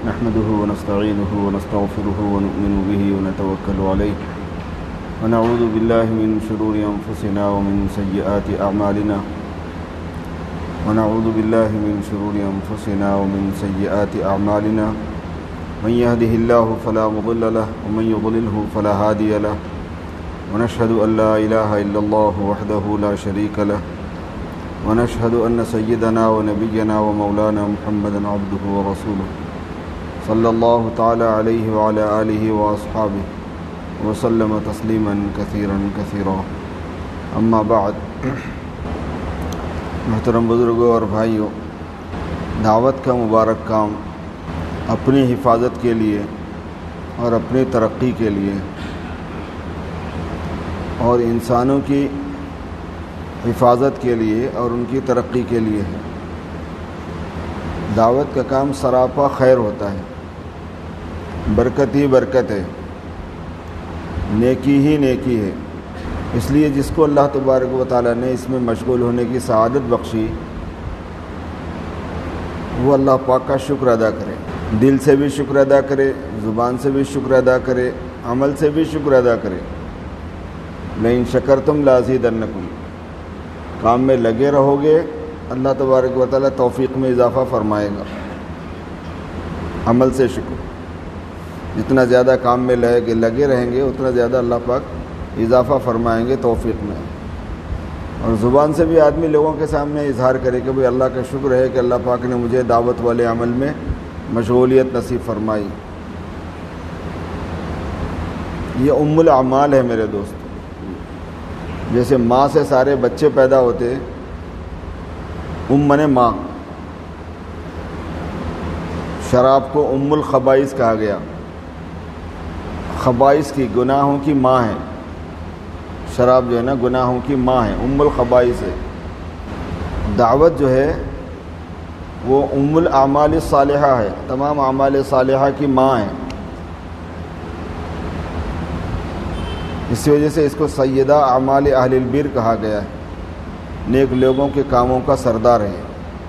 نحمده ونستعينه ونستغفره ونؤمن به ونتوكل عليه ونعوذ بالله من شرور أنفسنا ومن سيئات أعمالنا من يهده الله فلا مضل له ومن يضلله فلا هادي له ونشهد أن لا إله إلا الله وحده لا شريك له ونشهد أن سيدنا ونبينا ومولانا محمدا عبده ورسوله صلى الله تعالى عليه وعلى آله وأصحابه وسلم تسلیما کثیرا کثیرا اما بعد. محترم بزرگوں اور بھائیوں، دعوت کا مبارک کام اپنی حفاظت کے لیے اور اپنی ترقی کے لیے اور انسانوں کی حفاظت کے لیے اور ان کی ترقی کے لیے ہے. دعوت کا کام سراپا خیر ہوتا ہے، برکت ہی برکت ہے، نیکی ہی نیکی ہے. اس لیے جس کو اللہ تبارک و تعالیٰ نے اس میں مشغول ہونے کی سعادت بخشی، وہ اللہ پاک کا شکر ادا کرے، دل سے بھی شکر ادا کرے، زبان سے بھی شکر ادا کرے، عمل سے بھی شکر ادا کرے. لئن شکرتم لازیدنکم، کام میں لگے رہو گے اللہ تبارک و تعالیٰ توفیق میں اضافہ فرمائے گا. عمل سے شکر، جتنا زیادہ کام میں لگے رہیں گے اتنا زیادہ اللہ پاک اضافہ فرمائیں گے توفیق میں. اور زبان سے بھی آدمی لوگوں کے سامنے اظہار کرے کہ بھئی اللہ کا شکر ہے کہ اللہ پاک نے مجھے دعوت والے عمل میں مشغولیت نصیب فرمائی. یہ ام الاعمال ہے میرے دوست. جیسے ماں سے سارے بچے پیدا ہوتے، منے ماں. شراب کو ام الخبائث کہا گیا، خبائث کی، گناہوں کی ماں ہے. شراب جو ہے نا گناہوں کی ماں ہے، ام الخبائث ہے. دعوت جو ہے وہ ام الاعمال الصالحہ ہے، تمام اعمال صالحہ کی ماں ہے. اسی وجہ سے اس کو سیدہ اعمال اہل البر کہا گیا ہے، نیک لوگوں کے کاموں کا سردار ہے.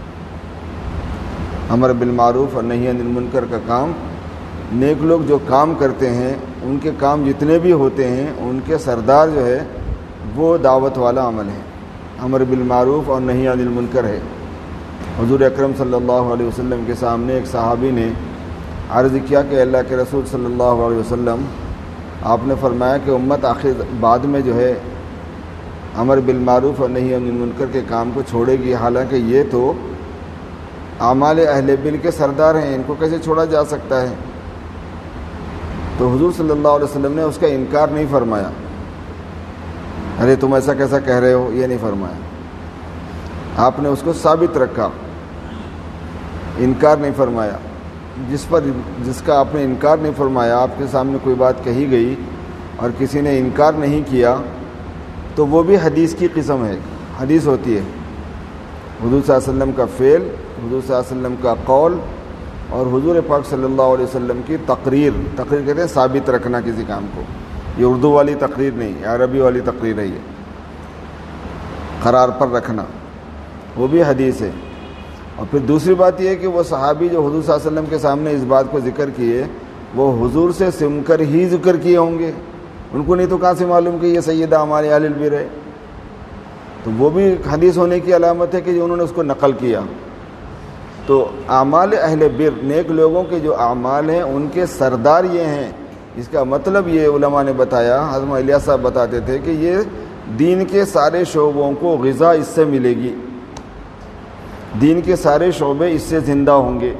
امر بالمعروف اور نہی عن المنکر کا کام، نیک لوگ جو کام کرتے ہیں ان کے کام جتنے بھی ہوتے ہیں ان کے سردار جو ہے وہ دعوت والا عمل ہے، امر بالمعروف اور نہی عن المنکر ہے. حضور اکرم صلی اللہ علیہ وسلم کے سامنے ایک صحابی نے عرض کیا کہ اللہ کے رسول صلی اللہ علیہ وسلم، آپ نے فرمایا کہ امت آخر بعد میں جو ہے امر بالمعروف اور نہی عن المنکر کے کام کو چھوڑے گی، حالانکہ یہ تو اعمال اہل بر کے سردار ہیں، ان کو کیسے چھوڑا جا سکتا ہے؟ تو حضور صلی اللہ علیہ وسلم نے اس کا انکار نہیں فرمایا. ارے تم ایسا کیسا کہہ رہے ہو، یہ نہیں فرمایا. آپ نے اس کو ثابت رکھا، انکار نہیں فرمایا. جس کا آپ نے انکار نہیں فرمایا، آپ کے سامنے کوئی بات کہی گئی اور کسی نے انکار نہیں کیا تو وہ بھی حدیث کی قسم ہے. حدیث ہوتی ہے حضور صلی اللہ علیہ وسلم کا فعل، حضور صلی اللہ علیہ وسلم کا قول اور حضور پاک صلی اللہ علیہ وسلم کی تقریر کہتے ہیں ثابت رکھنا کسی کام کو. یہ اردو والی تقریر نہیں، عربی والی تقریر ہے، یہ قرار پر رکھنا، وہ بھی حدیث ہے. اور پھر دوسری بات یہ ہے کہ وہ صحابی جو حضور صلی اللہ علیہ وسلم کے سامنے اس بات کو ذکر کیے، وہ حضور سے سن کر ہی ذکر کیے ہوں گے، ان کو نہیں تو کہاں سے معلوم کہ یہ سیدہ اعمال اہل البر ہے. تو وہ بھی حدیث ہونے کی علامت ہے کہ جو انہوں نے اس کو نقل کیا. تو اعمال اہل بر، نیک لوگوں کے جو اعمال ہیں ان کے سردار یہ ہیں. اس کا مطلب یہ علماء نے بتایا، حضرت الیاس صاحب بتاتے تھے کہ یہ دین کے سارے شعبوں کو غذا اس سے ملے گی، دین کے سارے شعبے اس سے زندہ ہوں گے.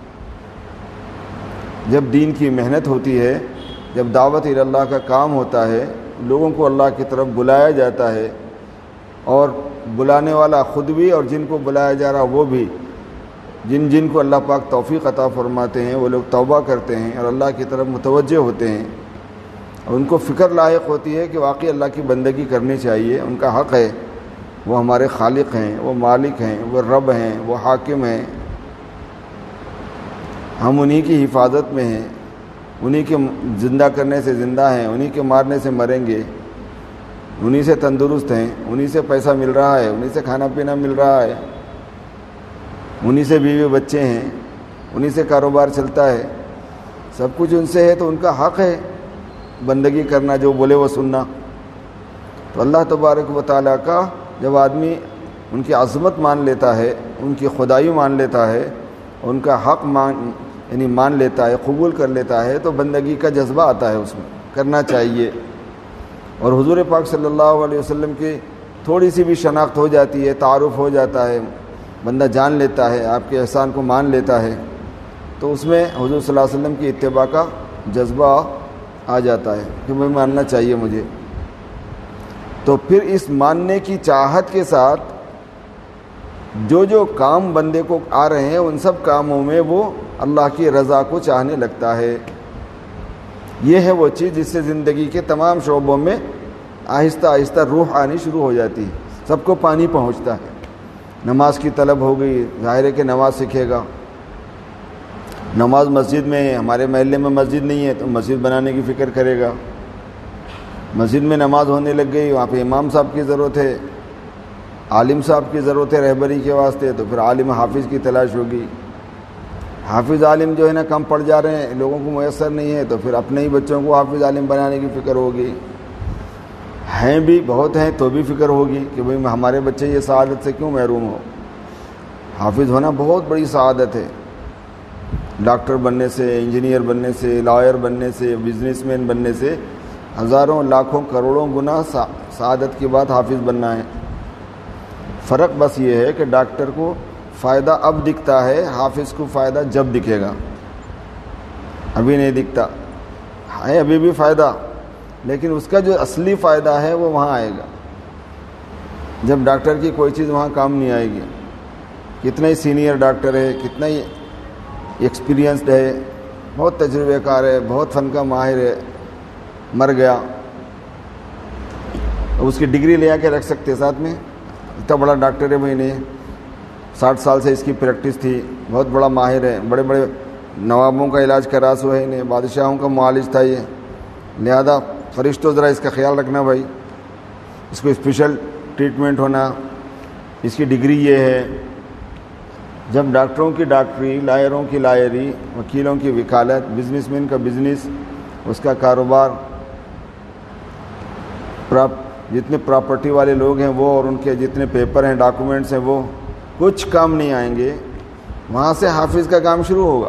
جب دین کی محنت ہوتی ہے، جب دعوت اللہ کا کام ہوتا ہے، لوگوں کو اللہ کی طرف بلایا جاتا ہے، اور بلانے والا خود بھی اور جن کو بلایا جا رہا وہ بھی، جن کو اللہ پاک توفیق عطا فرماتے ہیں وہ لوگ توبہ کرتے ہیں اور اللہ کی طرف متوجہ ہوتے ہیں، اور ان کو فکر لاحق ہوتی ہے کہ واقعی اللہ کی بندگی کرنی چاہیے، ان کا حق ہے، وہ ہمارے خالق ہیں، وہ مالک ہیں، وہ رب ہیں، وہ حاکم ہیں، ہم انہی کی حفاظت میں ہیں، انہی کے زندہ کرنے سے زندہ ہیں، انہی کے مارنے سے مریں گے، انہی سے تندرست ہیں، انہی سے پیسہ مل رہا ہے، انہی سے کھانا پینا مل رہا ہے، انہی سے بیوی بچے ہیں. انہی سے کاروبار چلتا ہے، سب کچھ ان سے ہے، تو ان کا حق ہے بندگی کرنا، جو بولے وہ سننا۔ تو اللہ تبارک و تعالیٰ کا جب آدمی ان کی عظمت مان لیتا ہے، ان کی خدائی مان لیتا ہے، ان کا حق مان لیتا ہے، قبول کر لیتا ہے، تو بندگی کا جذبہ آتا ہے، اس میں کرنا چاہیے۔ اور حضور پاک صلی اللہ علیہ وسلم کی تھوڑی سی بھی شناخت ہو جاتی ہے، تعارف ہو جاتا ہے، بندہ جان لیتا ہے، آپ کے احسان کو مان لیتا ہے، تو اس میں حضور صلی اللہ علیہ وسلم کی اتباع کا جذبہ آ جاتا ہے کہ میں ماننا چاہیے مجھے۔ تو پھر اس ماننے کی چاہت کے ساتھ جو جو کام بندے کو آ رہے ہیں، ان سب کاموں میں وہ اللہ کی رضا کو چاہنے لگتا ہے۔ یہ ہے وہ چیز جس سے زندگی کے تمام شعبوں میں آہستہ آہستہ روح آنی شروع ہو جاتی ہے، سب کو پانی پہنچتا ہے۔ نماز کی طلب ہو گئی، ظاہر ہے کہ نماز سیکھے گا۔ نماز مسجد میں ہے، ہمارے محلے میں مسجد نہیں ہے تو مسجد بنانے کی فکر کرے گا۔ مسجد میں نماز ہونے لگ گئی، وہاں پہ امام صاحب کی ضرورت ہے، عالم صاحب کی ضرورت ہے رہبری کے واسطے، تو پھر عالم حافظ کی تلاش ہوگی۔ حافظ عالم جو ہے نا کم پڑ جا رہے ہیں، لوگوں کو میسر نہیں ہے، تو پھر اپنے ہی بچوں کو حافظ عالم بنانے کی فکر ہوگی۔ ہیں بھی بہت ہیں تو بھی فکر ہوگی کہ بھئی ہمارے بچے یہ سعادت سے کیوں محروم ہو۔ حافظ ہونا بہت بڑی سعادت ہے، ڈاکٹر بننے سے، انجینئر بننے سے، لائر بننے سے، بزنس مین بننے سے ہزاروں لاکھوں کروڑوں گنا سعادت کی بات حافظ بننا ہے۔ فرق بس یہ ہے کہ ڈاکٹر کو فائدہ اب دکھتا ہے، حافظ کو فائدہ جب دکھے گا، ابھی نہیں دکھتا ہے، ابھی بھی فائدہ، لیکن اس کا جو اصلی فائدہ ہے وہ وہاں آئے گا جب ڈاکٹر کی کوئی چیز وہاں کام نہیں آئے گی۔ کتنا ہی سینئر ڈاکٹر ہے، کتنا ہی ایکسپیرینسڈ ہے، بہت تجربے کار ہے، بہت فن کا ماہر ہے، مر گیا، اب اس کی ڈگری لے آ کے رکھ سکتے ساتھ میں؟ اتنا بڑا ڈاکٹر ہے بھائی، نے 60 سال سے اس کی پریکٹس تھی، بہت بڑا ماہر ہے، بڑے بڑے نوابوں کا علاج کرا سو ہے، انہیں بادشاہوں کا معالج تھا یہ، لہذا فرشتوں ذرا اس کا خیال رکھنا بھائی، اس کو اسپیشل ٹریٹمنٹ ہونا، اس کی ڈگری یہ ہے۔ جب ڈاکٹروں کی ڈاکٹری، لائروں کی لائری، وکیلوں کی وکالت، بزنس مین کا بزنس، اس کا کاروبار، جتنے پراپرٹی والے لوگ ہیں وہ، اور ان کے جتنے پیپر ہیں، ڈاکومنٹس ہیں، وہ کچھ کام نہیں آئیں گے، وہاں سے حافظ کا کام شروع ہوگا۔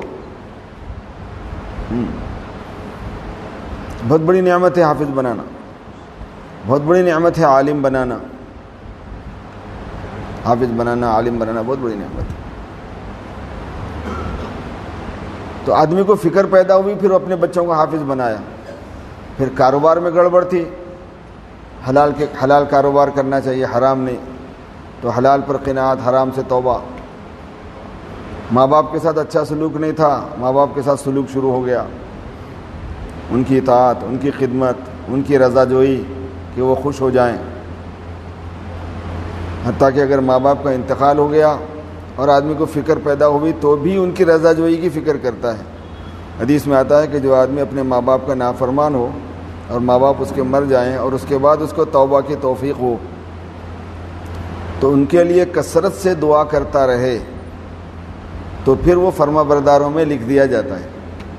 بہت بڑی نعمت ہے حافظ بنانا، بہت بڑی نعمت ہے عالم بنانا، حافظ بنانا، عالم بنانا بہت بڑی نعمت ہے۔ تو آدمی کو فکر پیدا ہوئی، پھر اپنے بچوں کو حافظ بنایا۔ پھر کاروبار میں گڑبڑ تھی، حلال کاروبار کرنا چاہیے، حرام نہیں، تو حلال پر قناعت، حرام سے توبہ۔ ماں باپ کے ساتھ اچھا سلوک نہیں تھا، ماں باپ کے ساتھ سلوک شروع ہو گیا، ان کی اطاعت، ان کی خدمت، ان کی رضا جوئی کہ وہ خوش ہو جائیں۔ حتیٰ کہ اگر ماں باپ کا انتقال ہو گیا اور آدمی کو فکر پیدا ہوئی تو بھی ان کی رضا جوئی کی فکر کرتا ہے۔ حدیث میں آتا ہے کہ جو آدمی اپنے ماں باپ کا نافرمان ہو اور ماں باپ اس کے مر جائیں اور اس کے بعد اس کو توبہ کی توفیق ہو تو ان کے لیے کثرت سے دعا کرتا رہے تو پھر وہ فرما برداروں میں لکھ دیا جاتا ہے۔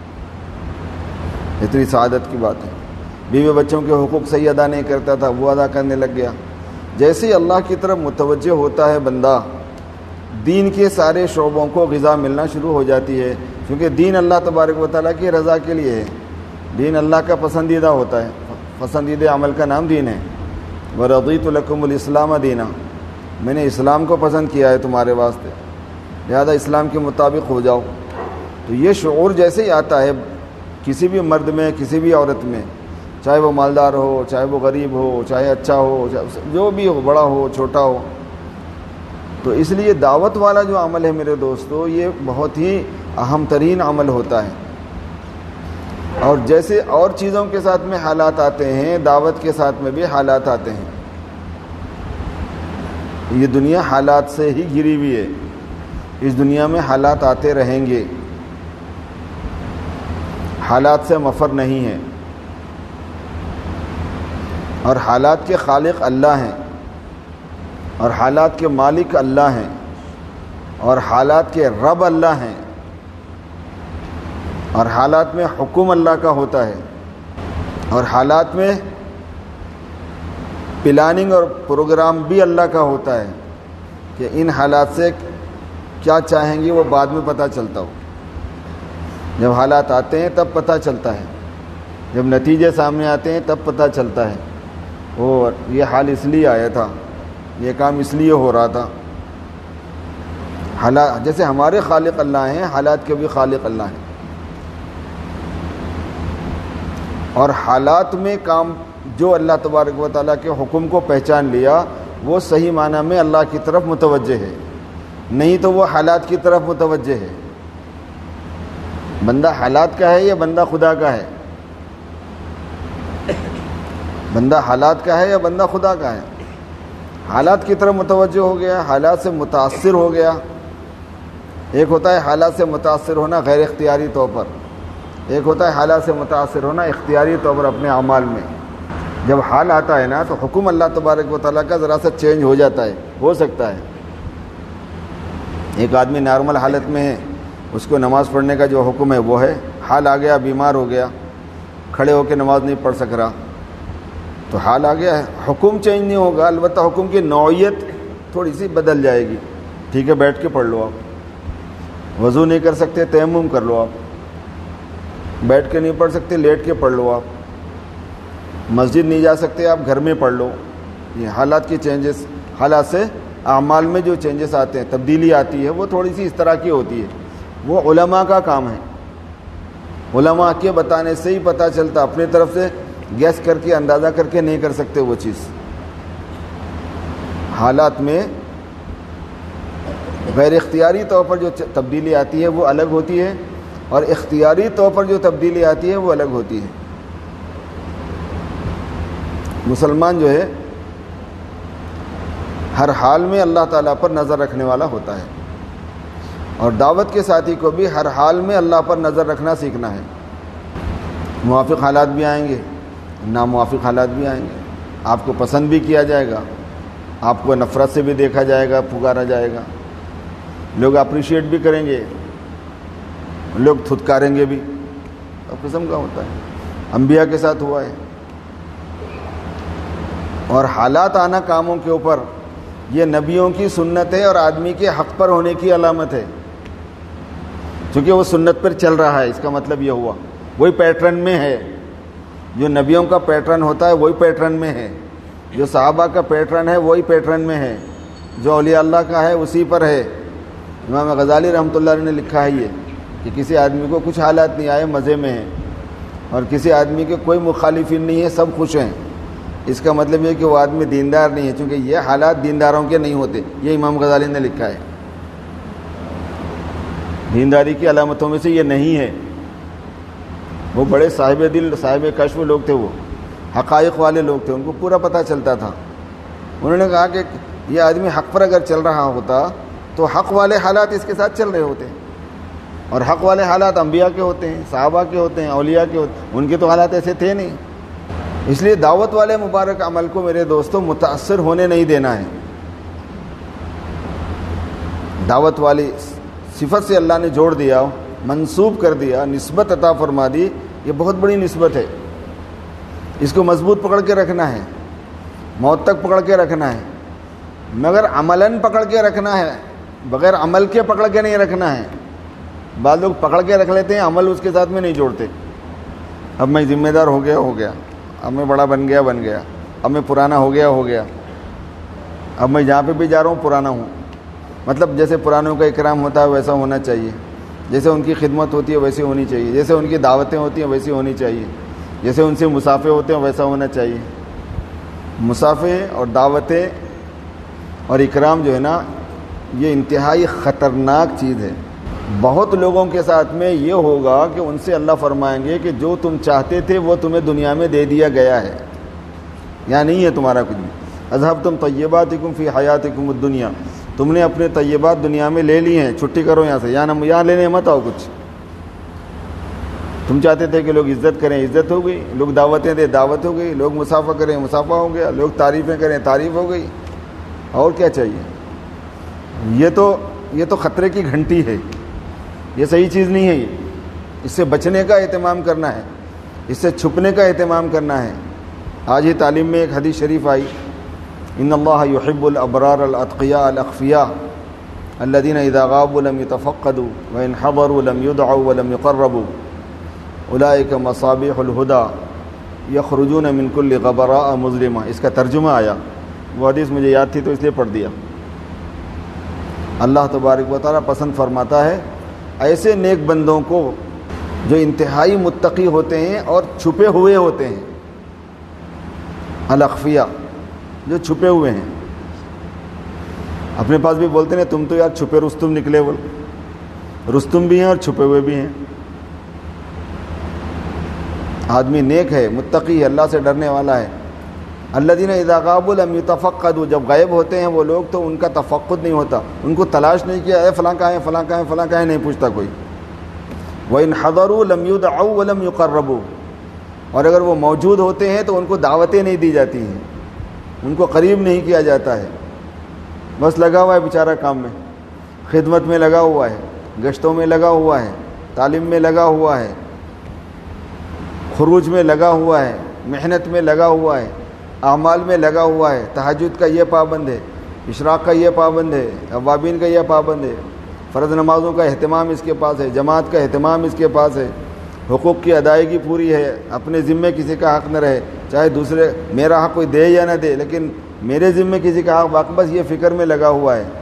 اتنی سعادت کی بات ہے۔ بیوی بچوں کے حقوق صحیح ادا نہیں کرتا تھا، وہ ادا کرنے لگ گیا۔ جیسے ہی اللہ کی طرف متوجہ ہوتا ہے بندہ، دین کے سارے شعبوں کو غذا ملنا شروع ہو جاتی ہے، کیونکہ دین اللہ تبارک و تعالیٰ کی رضا کے لیے ہے، دین اللہ کا پسندیدہ ہوتا ہے، پسندیدہ عمل کا نام دین ہے۔ وَرَضِيتُ لَكُمُ الْإِسْلَامَ دِينًا، میں نے اسلام کو پسند کیا ہے تمہارے واسطے، لہذا اسلام کے مطابق ہو جاؤ۔ تو یہ شعور جیسے ہی آتا ہے کسی بھی مرد میں، کسی بھی عورت میں، چاہے وہ مالدار ہو، چاہے وہ غریب ہو، چاہے اچھا ہو، جو بھی ہو، بڑا ہو چھوٹا ہو، تو اس لیے دعوت والا جو عمل ہے میرے دوستو، یہ بہت ہی اہم ترین عمل ہوتا ہے۔ اور جیسے اور چیزوں کے ساتھ میں حالات آتے ہیں، دعوت کے ساتھ میں بھی حالات آتے ہیں۔ یہ دنیا حالات سے ہی گھری ہوئی ہے، اس دنیا میں حالات آتے رہیں گے، حالات سے مفر نہیں ہے، اور حالات کے خالق اللہ ہیں، اور حالات کے مالک اللہ ہیں، اور حالات کے رب اللہ ہیں۔ اور حالات میں حکم اللہ کا ہوتا ہے، اور حالات میں پلاننگ اور پروگرام بھی اللہ کا ہوتا ہے کہ ان حالات سے کیا چاہیں گے وہ بعد میں پتہ چلتا ہو. جب حالات آتے ہیں تب پتہ چلتا ہے، جب نتیجے سامنے آتے ہیں تب پتہ چلتا ہے وہ یہ حال اس لیے آیا تھا، یہ کام اس لیے ہو رہا تھا. حالات جیسے ہمارے خالق اللہ ہیں، حالات کے بھی خالق اللہ ہیں. اور حالات میں کام جو اللہ تبارک و تعالیٰ کے حکم کو پہچان لیا وہ صحیح معنی میں اللہ کی طرف متوجہ ہے، نہیں تو وہ حالات کی طرف متوجہ ہے. بندہ حالات کا ہے یا بندہ خدا کا ہے؟ بندہ حالات کا ہے یا بندہ خدا کا ہے؟ حالات کی طرف متوجہ ہو گیا، حالات سے متاثر ہو گیا. ایک ہوتا ہے حالات سے متاثر ہونا غیر اختیاری طور پر، ایک ہوتا ہے حالات سے متاثر ہونا اختیاری طور پر اپنے اعمال میں. جب حال آتا ہے نا تو حکم اللہ تبارک و تعالیٰ کا ذرا سا چینج ہو جاتا ہے، ہو سکتا ہے. ایک آدمی نارمل حالت میں ہے، اس کو نماز پڑھنے کا جو حکم ہے وہ ہے، حال آ گیا بیمار ہو گیا، کھڑے ہو کے نماز نہیں پڑھ سک رہا، تو حال آ گیا ہے، حکم چینج نہیں ہوگا، البتہ حکم کی نوعیت تھوڑی سی بدل جائے گی. ٹھیک ہے بیٹھ کے پڑھ لو، آپ وضو نہیں کر سکتے تیمم کر لو، آپ بیٹھ کے نہیں پڑھ سکتے لیٹ کے پڑھ لو، آپ مسجد نہیں جا سکتے آپ گھر میں پڑھ لو. یہ حالات کی چینجز، حالات سے اعمال میں جو چینجز آتے ہیں، تبدیلی آتی ہے، وہ تھوڑی سی اس طرح کی ہوتی ہے. وہ علماء کا کام ہے، علماء کے بتانے سے ہی پتہ چلتا، اپنی طرف سے گیس کر کے اندازہ کر کے نہیں کر سکتے وہ چیز. حالات میں غیر اختیاری طور پر جو تبدیلی آتی ہے وہ الگ ہوتی ہے، اور اختیاری طور پر جو تبدیلی آتی ہے وہ الگ ہوتی ہے. مسلمان جو ہے ہر حال میں اللہ تعالیٰ پر نظر رکھنے والا ہوتا ہے، اور دعوت کے ساتھی کو بھی ہر حال میں اللہ پر نظر رکھنا سیکھنا ہے. موافق حالات بھی آئیں گے، ناموافق حالات بھی آئیں گے. آپ کو پسند بھی کیا جائے گا، آپ کو نفرت سے بھی دیکھا جائے گا، پکارا جائے گا. لوگ اپریشیٹ بھی کریں گے، لوگ تھتکاریں گے بھی. اب قسم کا ہوتا ہے، انبیاء کے ساتھ ہوا ہے. اور حالات آنا کاموں کے اوپر یہ نبیوں کی سنت ہے اور آدمی کے حق پر ہونے کی علامت ہے. چونکہ وہ سنت پر چل رہا ہے، اس کا مطلب یہ ہوا وہی پیٹرن میں ہے. جو نبیوں کا پیٹرن ہوتا ہے وہی پیٹرن میں ہے، جو صحابہ کا پیٹرن ہے وہی پیٹرن میں ہے، جو اولیاء اللہ کا ہے اسی پر ہے. امام غزالی رحمۃ اللہ علیہ نے لکھا ہے یہ کہ کسی آدمی کو کچھ حالات نہیں آئے مزے میں ہیں، اور کسی آدمی کے کوئی مخالفین نہیں ہے، سب خوش ہیں. اس کا مطلب یہ کہ وہ آدمی دیندار نہیں ہے، چونکہ یہ حالات دینداروں کے نہیں ہوتے. یہ امام غزالی نے لکھا ہے، دینداری کی علامتوں میں سے یہ نہیں ہے. وہ بڑے صاحب دل صاحب کشف لوگ تھے، وہ حقائق والے لوگ تھے، ان کو پورا پتہ چلتا تھا. انہوں نے کہا کہ یہ آدمی حق پر اگر چل رہا ہوتا تو حق والے حالات اس کے ساتھ چل رہے ہوتے، اور حق والے حالات انبیاء کے ہوتے ہیں، صحابہ کے ہوتے ہیں، اولیاء کے ہوتے ہیں. ان کے تو حالات ایسے تھے نہیں. اس لیے دعوت والے مبارک عمل کو میرے دوستوں متاثر ہونے نہیں دینا ہے. دعوت والی صفت سے اللہ نے جوڑ دیا، منسوب کر دیا، نسبت عطا فرما دی. یہ بہت بڑی نسبت ہے، اس کو مضبوط پکڑ کے رکھنا ہے، موت تک پکڑ کے رکھنا ہے، مگر عملاً پکڑ کے رکھنا ہے، بغیر عمل کے پکڑ کے نہیں رکھنا ہے. بعض لوگ پکڑ کے رکھ لیتے ہیں، عمل اس کے ساتھ میں نہیں جوڑتے. اب میں ذمہ دار ہو گیا، اب میں بڑا بن گیا، اب میں پرانا ہو گیا، اب میں جہاں پہ بھی جا رہا ہوں پرانا ہوں. مطلب جیسے پرانوں کا اکرام ہوتا ہے ویسا ہونا چاہیے، جیسے ان کی خدمت ہوتی ہے ویسی ہونی چاہیے، جیسے ان کی دعوتیں ہوتی ہیں ویسی ہونی چاہیے، جیسے ان سے مسافے ہوتے ہیں ویسا ہونا چاہیے. مسافے اور دعوتیں اور اکرام جو ہے نا، یہ انتہائی خطرناک چیز ہے. بہت لوگوں کے ساتھ میں یہ ہوگا کہ ان سے اللہ فرمائیں گے کہ جو تم چاہتے تھے وہ تمہیں دنیا میں دے دیا گیا ہے، یہاں نہیں ہے تمہارا کچھ بھی. اذھبتم طیباتکم فی حیاتکم الدنیا، تم نے اپنے طیبات دنیا میں لے لی ہیں، چھٹی کرو یہاں سے، یہاں لینے مت آؤ کچھ. تم چاہتے تھے کہ لوگ عزت کریں، عزت ہو گئی، لوگ دعوتیں دیں، دعوت ہو گئی، لوگ مسافہ کریں، مسافہ ہو گیا، لوگ تعریفیں کریں، تعریف ہو گئی. اور کیا چاہیے؟ یہ تو خطرے کی گھنٹی ہے، یہ صحیح چیز نہیں ہے. اس سے بچنے کا اہتمام کرنا ہے، اس سے چھپنے کا اہتمام کرنا ہے۔ آج ہی تعلیم میں ایک حدیث شریف آئی، ان اللہ یحب الابرار الاتقیاء الاخفیاء الذین اذا غابوا لم يتفقدوا وان حضروا لم يدعوا ولم يقربوا اولئک مصابیح الہدی یخرجون من کل غبراء مظلمہ۔ اس کا ترجمہ آیا، وہ حدیث مجھے یاد تھی تو اس لیے پڑھ دیا۔ اللہ تبارک و تعالیٰ پسند فرماتا ہے ایسے نیک بندوں کو جو انتہائی متقی ہوتے ہیں اور چھپے ہوئے ہوتے ہیں، الاخفیاء، جو چھپے ہوئے ہیں۔ اپنے پاس بھی بولتے ہیں تم تو یار چھپے رستم نکلے، بول رستم بھی ہیں اور چھپے ہوئے بھی ہیں۔ آدمی نیک ہے، متقی ہے، اللہ سے ڈرنے والا ہے۔ الذین اذا غابوا لم یتفقدوا، جب غائب ہوتے ہیں وہ لوگ تو ان کا تفقد نہیں ہوتا، ان کو تلاش نہیں کیا، اے فلاں کہاں ہے، فلاں کہاں ہے، فلاں کہاں ہے، نہیں پوچھتا کوئی۔ وَإِنْ حَضَرُوا لَمْ يُدْعَوْا وَلَمْ يُقَرَّبُوا، اور اگر وہ موجود ہوتے ہیں تو ان کو دعوتیں نہیں دی جاتی ہیں، ان کو قریب نہیں کیا جاتا ہے، بس لگا ہوا ہے بیچارہ کام میں، خدمت میں لگا ہوا ہے، گشتوں میں لگا ہوا ہے، تعلیم میں لگا ہوا ہے، خروج میں لگا ہوا ہے، محنت میں لگا ہوا ہے، اعمال میں لگا ہوا ہے، تہجد کا یہ پابند ہے، اشراق کا یہ پابند ہے، اوابین کا یہ پابند ہے، فرض نمازوں کا اہتمام اس کے پاس ہے، جماعت کا اہتمام اس کے پاس ہے، حقوق کی ادائیگی پوری ہے، اپنے ذمے کسی کا حق نہ رہے، چاہے دوسرے میرا حق کوئی دے یا نہ دے، لیکن میرے ذمے کسی کا حق باقی، بس یہ فکر میں لگا ہوا ہے۔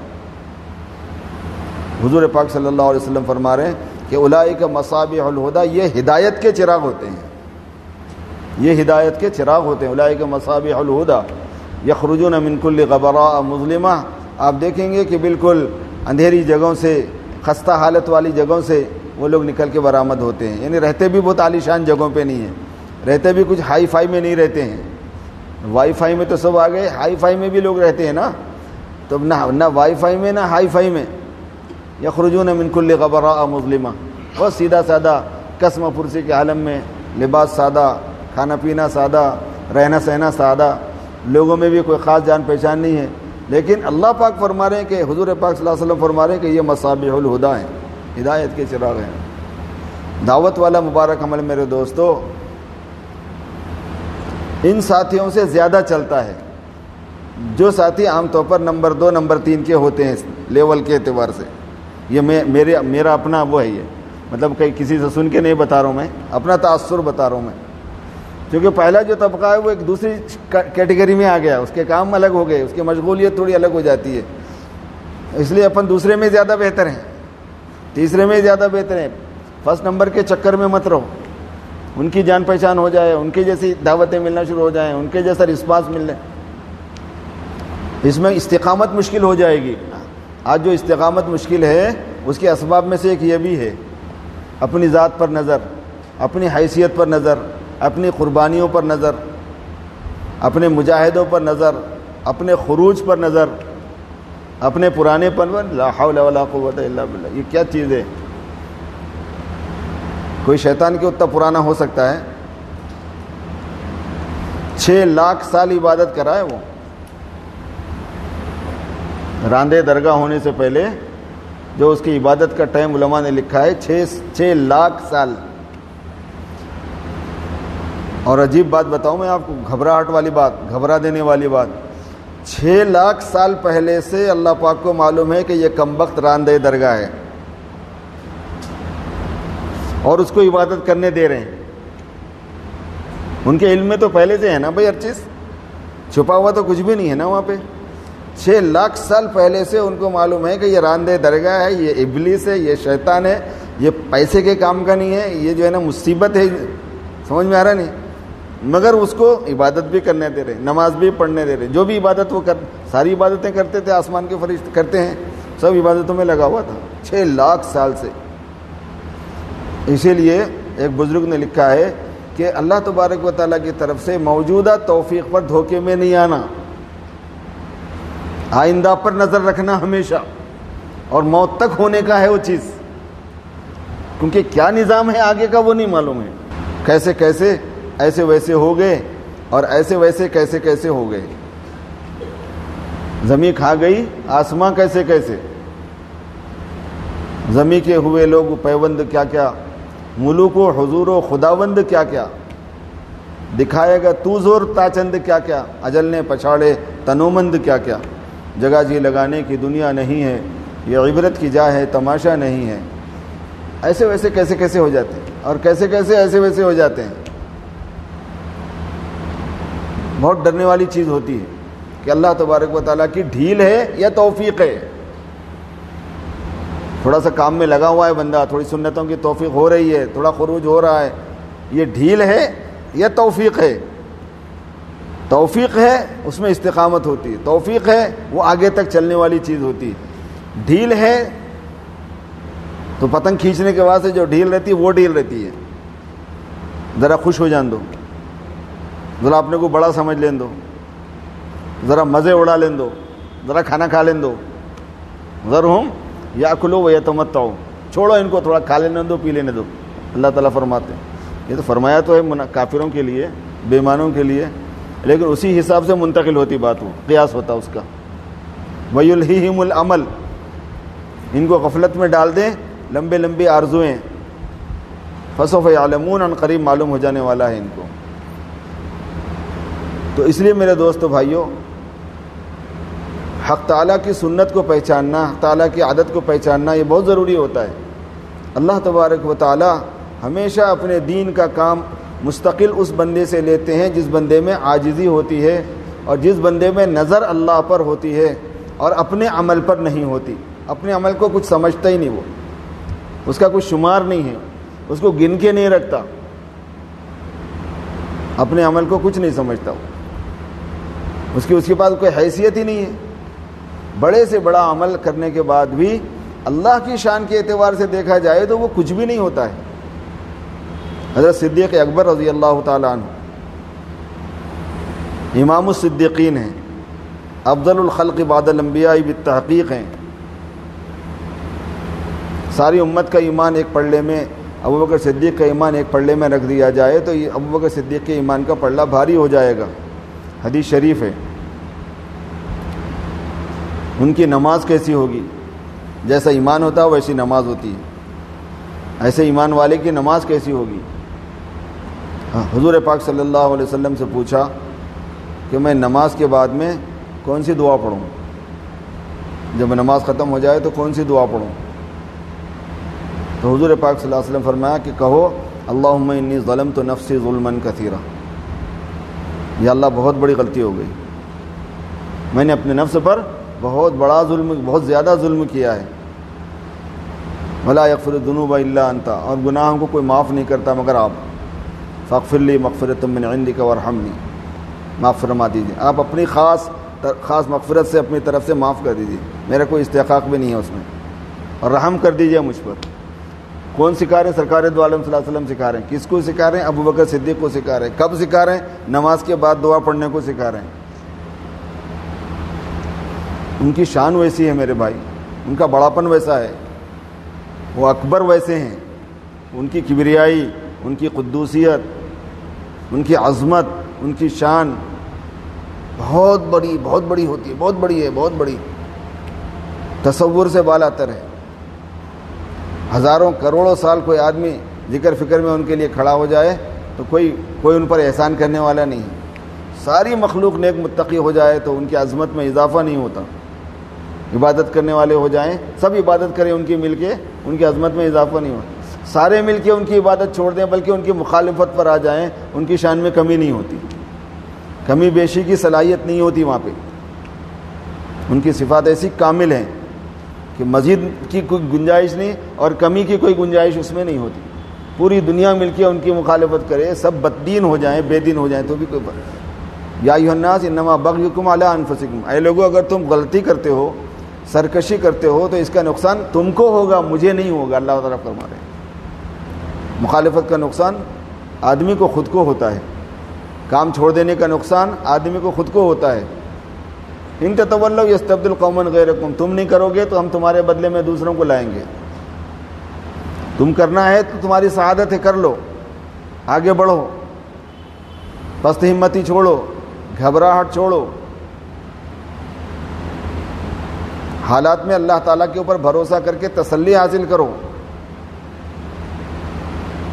حضور پاک صلی اللہ علیہ وسلم فرما رہے ہیں کہ اولئک مصابیح الہدی، یہ ہدایت کے چراغ ہوتے ہیں، یہ ہدایت کے چراغ ہوتے ہیں۔ اولئک مصابیح الہدی یخرجون من کل غبراء مظلمہ، آپ دیکھیں گے کہ بالکل اندھیری جگہوں سے، خستہ حالت والی جگہوں سے وہ لوگ نکل کے برآمد ہوتے ہیں، یعنی رہتے بھی بہت عالیشان جگہوں پہ نہیں ہیں، رہتے بھی کچھ ہائی فائی میں نہیں رہتے ہیں۔ وائی فائی میں تو سب آ گئے، ہائی فائی میں بھی لوگ رہتے ہیں نا، تو نہ وائی فائی میں نہ ہائی فائی میں۔ یخرجون من کل غبراء مظلمہ، بہت سیدھا سادہ قسم پرسی کے عالم میں، لباس سادہ، کھانا پینا سادہ، رہنا سہنا سادہ، لوگوں میں بھی کوئی خاص جان پہچان نہیں ہے، لیکن اللہ پاک فرما رہے ہیں کہ حضور پاک صلی اللہ علیہ وسلم فرما رہے ہیں کہ یہ مصابیح الہدی ہیں، ہدایت کے چراغ ہیں۔ دعوت والا مبارک عمل میرے دوستو ان ساتھیوں سے زیادہ چلتا ہے جو ساتھی عام طور پر نمبر 2 نمبر 3 کے ہوتے ہیں لیول کے اعتبار سے۔ یہ میرا اپنا وہ ہے، یہ مطلب کہیں کسی سے سن کے نہیں بتا رہا ہوں، میں اپنا تاثر بتا رہا ہوں میں، کیونکہ پہلا جو طبقہ ہے وہ ایک دوسری کیٹیگری میں آ گیا، اس کے کام الگ ہو گئے، اس کی مشغولیت تھوڑی الگ ہو جاتی ہے، اس لیے اپن دوسرے میں زیادہ بہتر ہیں، تیسرے میں زیادہ بہتر ہیں۔ فرسٹ نمبر کے چکر میں مت رہو، ان کی جان پہچان ہو جائے، ان کی جیسی دعوتیں ملنا شروع ہو جائیں، ان کے جیسا رسپانس ملنے، اس میں استقامت مشکل ہو جائے گی۔ آج جو استقامت مشکل ہے اس کے اسباب میں سے ایک یہ بھی ہے، اپنی ذات پر نظر، اپنی حیثیت پر نظر، اپنی قربانیوں پر نظر، اپنے مجاہدوں پر نظر، اپنے خروج پر نظر، اپنے پرانے پن پر، لا حول ولا قوت الا باللہ۔ یہ کیا چیز ہے؟ کوئی شیطان کے اتنا پرانا ہو سکتا ہے؟ 6 لاکھ سال عبادت کرا ہے وہ، راندے درگاہ ہونے سے پہلے جو اس کی عبادت کا ٹائم علماء نے لکھا ہے 6 لاکھ سال۔ اور عجیب بات بتاؤں میں آپ کو، گھبراہٹ والی بات، گھبرا دینے والی بات، 6 لاکھ سال پہلے سے اللہ پاک کو معلوم ہے کہ یہ کمبخت راندے درگاہ ہے، اور اس کو عبادت کرنے دے رہے ہیں۔ ان کے علم میں تو پہلے سے ہے نا بھائی، ہر چیز چھپا ہوا تو کچھ بھی نہیں ہے نا وہاں پہ۔ 6 لاکھ سال پہلے سے ان کو معلوم ہے کہ یہ راندے درگاہ ہے، یہ ابلیس ہے، یہ شیطان ہے، یہ پیسے کے کام کا نہیں ہے، یہ جو ہے نا مصیبت ہے، سمجھ میں آ رہا نہیں، مگر اس کو عبادت بھی کرنے دے رہے، نماز بھی پڑھنے دے رہے، جو بھی عبادت وہ ساری عبادتیں کرتے تھے، آسمان کے فرشتے کرتے ہیں، سب عبادتوں میں لگا ہوا تھا 6 لاکھ سال سے۔ اسی لیے ایک بزرگ نے لکھا ہے کہ اللہ تبارک و تعالیٰ کی طرف سے موجودہ توفیق پر دھوکے میں نہیں آنا، آئندہ پر نظر رکھنا ہمیشہ، اور موت تک ہونے کا ہے وہ چیز، کیونکہ کیا نظام ہے آگے کا وہ نہیں معلوم ہے، کیسے کیسے ایسے ویسے ہو گئے، اور ایسے ویسے کیسے کیسے ہو گئے، زمین کھا گئی آسماں کیسے کیسے، زمین کے ہوئے لوگ پیوند کیا کیا ملوک و حضور و خداوند کیا کیا، دکھائے گا تو زور تاچند کیا کیا، اجل نے پچھاڑے تنومند کیا کیا، جگہ جی لگانے کی دنیا نہیں ہے، یہ عبرت کی جا ہے تماشا نہیں ہے. ایسے ویسے کیسے کیسے ہو جاتے ہیں، اور کیسے کیسے ایسے ویسے ہو جاتے ہیں. بہت ڈرنے والی چیز ہوتی ہے کہ اللہ تبارک و تعالیٰ کی ڈھیل ہے یا توفیق ہے. تھوڑا سا کام میں لگا ہوا ہے بندہ، تھوڑی سنتوں کی توفیق ہو رہی ہے، تھوڑا خروج ہو رہا ہے، یہ ڈھیل ہے یا توفیق ہے؟ توفیق ہے اس میں استقامت ہوتی ہے، توفیق ہے وہ آگے تک چلنے والی چیز ہوتی ہے. ڈھیل ہے تو پتنگ کھینچنے کے بعد سے جو ڈھیل رہتی ہے وہ ڈھیل رہتی ہے. ذرا خوش ہو جان دو، ذرا اپنے کو بڑا سمجھ لیں دو، ذرا مزے اڑا لیں دو، ذرا کھانا کھا لیں دو. ذرہم یاکلوا ویتمتعوا، چھوڑو ان کو، تھوڑا کھا لینے دو، پی لینے دو. اللہ تعالیٰ فرماتے ہیں. یہ تو فرمایا تو ہے کافروں کے لیے، بے ایمانوں کے لیے، لیکن اسی حساب سے منتقل ہوتی بات، وہ قیاس ہوتا اس کا. وَيُلْهِهِمُ الْعَمَلُ، ان کو غفلت میں ڈال دیں لمبے لمبی آرزوئیں. فَسَوْفَ يَعْلَمُونَ، ان قریب معلوم ہو جانے والا ہے ان کو. تو اس لیے میرے دوستو بھائیوں، حق تعالیٰ کی سنت کو پہچاننا، حق تعالیٰ کی عادت کو پہچاننا یہ بہت ضروری ہوتا ہے. اللہ تبارک و تعالیٰ ہمیشہ اپنے دین کا کام مستقل اس بندے سے لیتے ہیں جس بندے میں عاجزی ہوتی ہے، اور جس بندے میں نظر اللہ پر ہوتی ہے اور اپنے عمل پر نہیں ہوتی. اپنے عمل کو کچھ سمجھتا ہی نہیں، وہ اس کا کچھ شمار نہیں ہے، اس کو گن کے نہیں رکھتا، اپنے عمل کو کچھ نہیں سمجھتا، اس کے پاس کوئی حیثیت ہی نہیں ہے. بڑے سے بڑا عمل کرنے کے بعد بھی اللہ کی شان کے اعتبار سے دیکھا جائے تو وہ کچھ بھی نہیں ہوتا ہے. حضرت صدیق اکبر رضی اللہ تعالیٰ عنہ امام الصدیقین ہیں، افضل الخلق بعد الانبیاء بالتحقیق ہیں. ساری امت کا ایمان ایک پلڑے میں، ابوبکر صدیق کا ایمان ایک پلڑے میں رکھ دیا جائے تو یہ ابوبکر صدیق کے ایمان کا پلڑا بھاری ہو جائے گا. حدیث شریف ہے. ان کی نماز کیسی ہوگی؟ جیسا ایمان ہوتا ہے ویسی نماز ہوتی ہے. ایسے ایمان والے کی نماز کیسی ہوگی؟ حضور پاک صلی اللہ علیہ وسلم سے پوچھا کہ میں نماز کے بعد میں کون سی دعا پڑھوں، جب نماز ختم ہو جائے تو کون سی دعا پڑھوں؟ تو حضور پاک صلی اللہ علیہ وسلم فرمایا کہ کہو اللہم انی ظلمت نفسی ظلما کثیرا، یا اللہ بہت بڑی غلطی ہو گئی، میں نے اپنے نفس پر بہت بڑا ظلم، بہت زیادہ ظلم کیا ہے. ولا یغفر الذنوب الا انت، اور گناہوں کو کوئی معاف نہیں کرتا مگر آپ. فاغفر لی مغفرۃ من عندک وارحمنی، معاف فرما دیجیے، آپ اپنی خاص مغفرت سے اپنی طرف سے معاف کر دیجیے، میرا کوئی استحقاق بھی نہیں ہے اس میں، اور رحم کر دیجیے مجھ پر. کون سکھا رہے ہیں؟ سرکار دو عالم صلی اللہ علیہ وسلم سکھا رہے ہیں. کس کو سکھا رہے ہیں؟ ابوبکر صدیق کو سکھا رہے ہیں. کب سکھا رہے ہیں؟ نماز کے بعد دعا پڑھنے کو سکھا رہے ہیں. ان کی شان ویسی ہے میرے بھائی، ان کا بڑاپن ویسا ہے، وہ اکبر ویسے ہیں. ان کی کبریائی، ان کی قدوسیت، ان کی عظمت، ان کی شان بہت بڑی ہوتی ہے، بہت بڑی ہے، بہت بڑی، تصور سے بالا تر ہے. ہزاروں کروڑوں سال کوئی آدمی ذکر فکر میں ان کے لیے کھڑا ہو جائے تو کوئی ان پر احسان کرنے والا نہیں. ساری مخلوق نیک متقی ہو جائے تو ان کی عظمت میں اضافہ نہیں ہوتا. عبادت کرنے والے ہو جائیں، سب عبادت کریں ان کی مل کے، ان کی عظمت میں اضافہ نہیں ہوتا. سارے مل کے ان کی عبادت چھوڑ دیں بلکہ ان کی مخالفت پر آ جائیں، ان کی شان میں کمی نہیں ہوتی، کمی بیشی کی صلاحیت نہیں ہوتی وہاں پہ. ان کی صفات ایسی کامل ہیں کہ مزید کی کوئی گنجائش نہیں اور کمی کی کوئی گنجائش اس میں نہیں ہوتی. پوری دنیا مل کے ان کی مخالفت کرے، سب بددین ہو جائیں، بے دین ہو جائیں تو بھی کوئی بات نہیں. یا ایھا الناس انما بغیکم علی انفسکم، اے لوگو اگر تم غلطی کرتے ہو، سرکشی کرتے ہو تو اس کا نقصان تم کو ہوگا، مجھے نہیں ہوگا. اللہ تعالیٰ فرما رہے ہیں مخالفت کا نقصان آدمی کو خود کو ہوتا ہے، کام چھوڑ دینے کا نقصان آدمی کو خود کو ہوتا ہے. ان تتولوا یستبدل قوما غیرکم، تم نہیں کرو گے تو ہم تمہارے بدلے میں دوسروں کو لائیں گے. تم کرنا ہے تو تمہاری سعادت ہے، کر لو، آگے بڑھو، پست ہمتی چھوڑو، گھبراہٹ چھوڑو، حالات میں اللہ تعالیٰ کے اوپر بھروسہ کر کے تسلی حاصل کرو.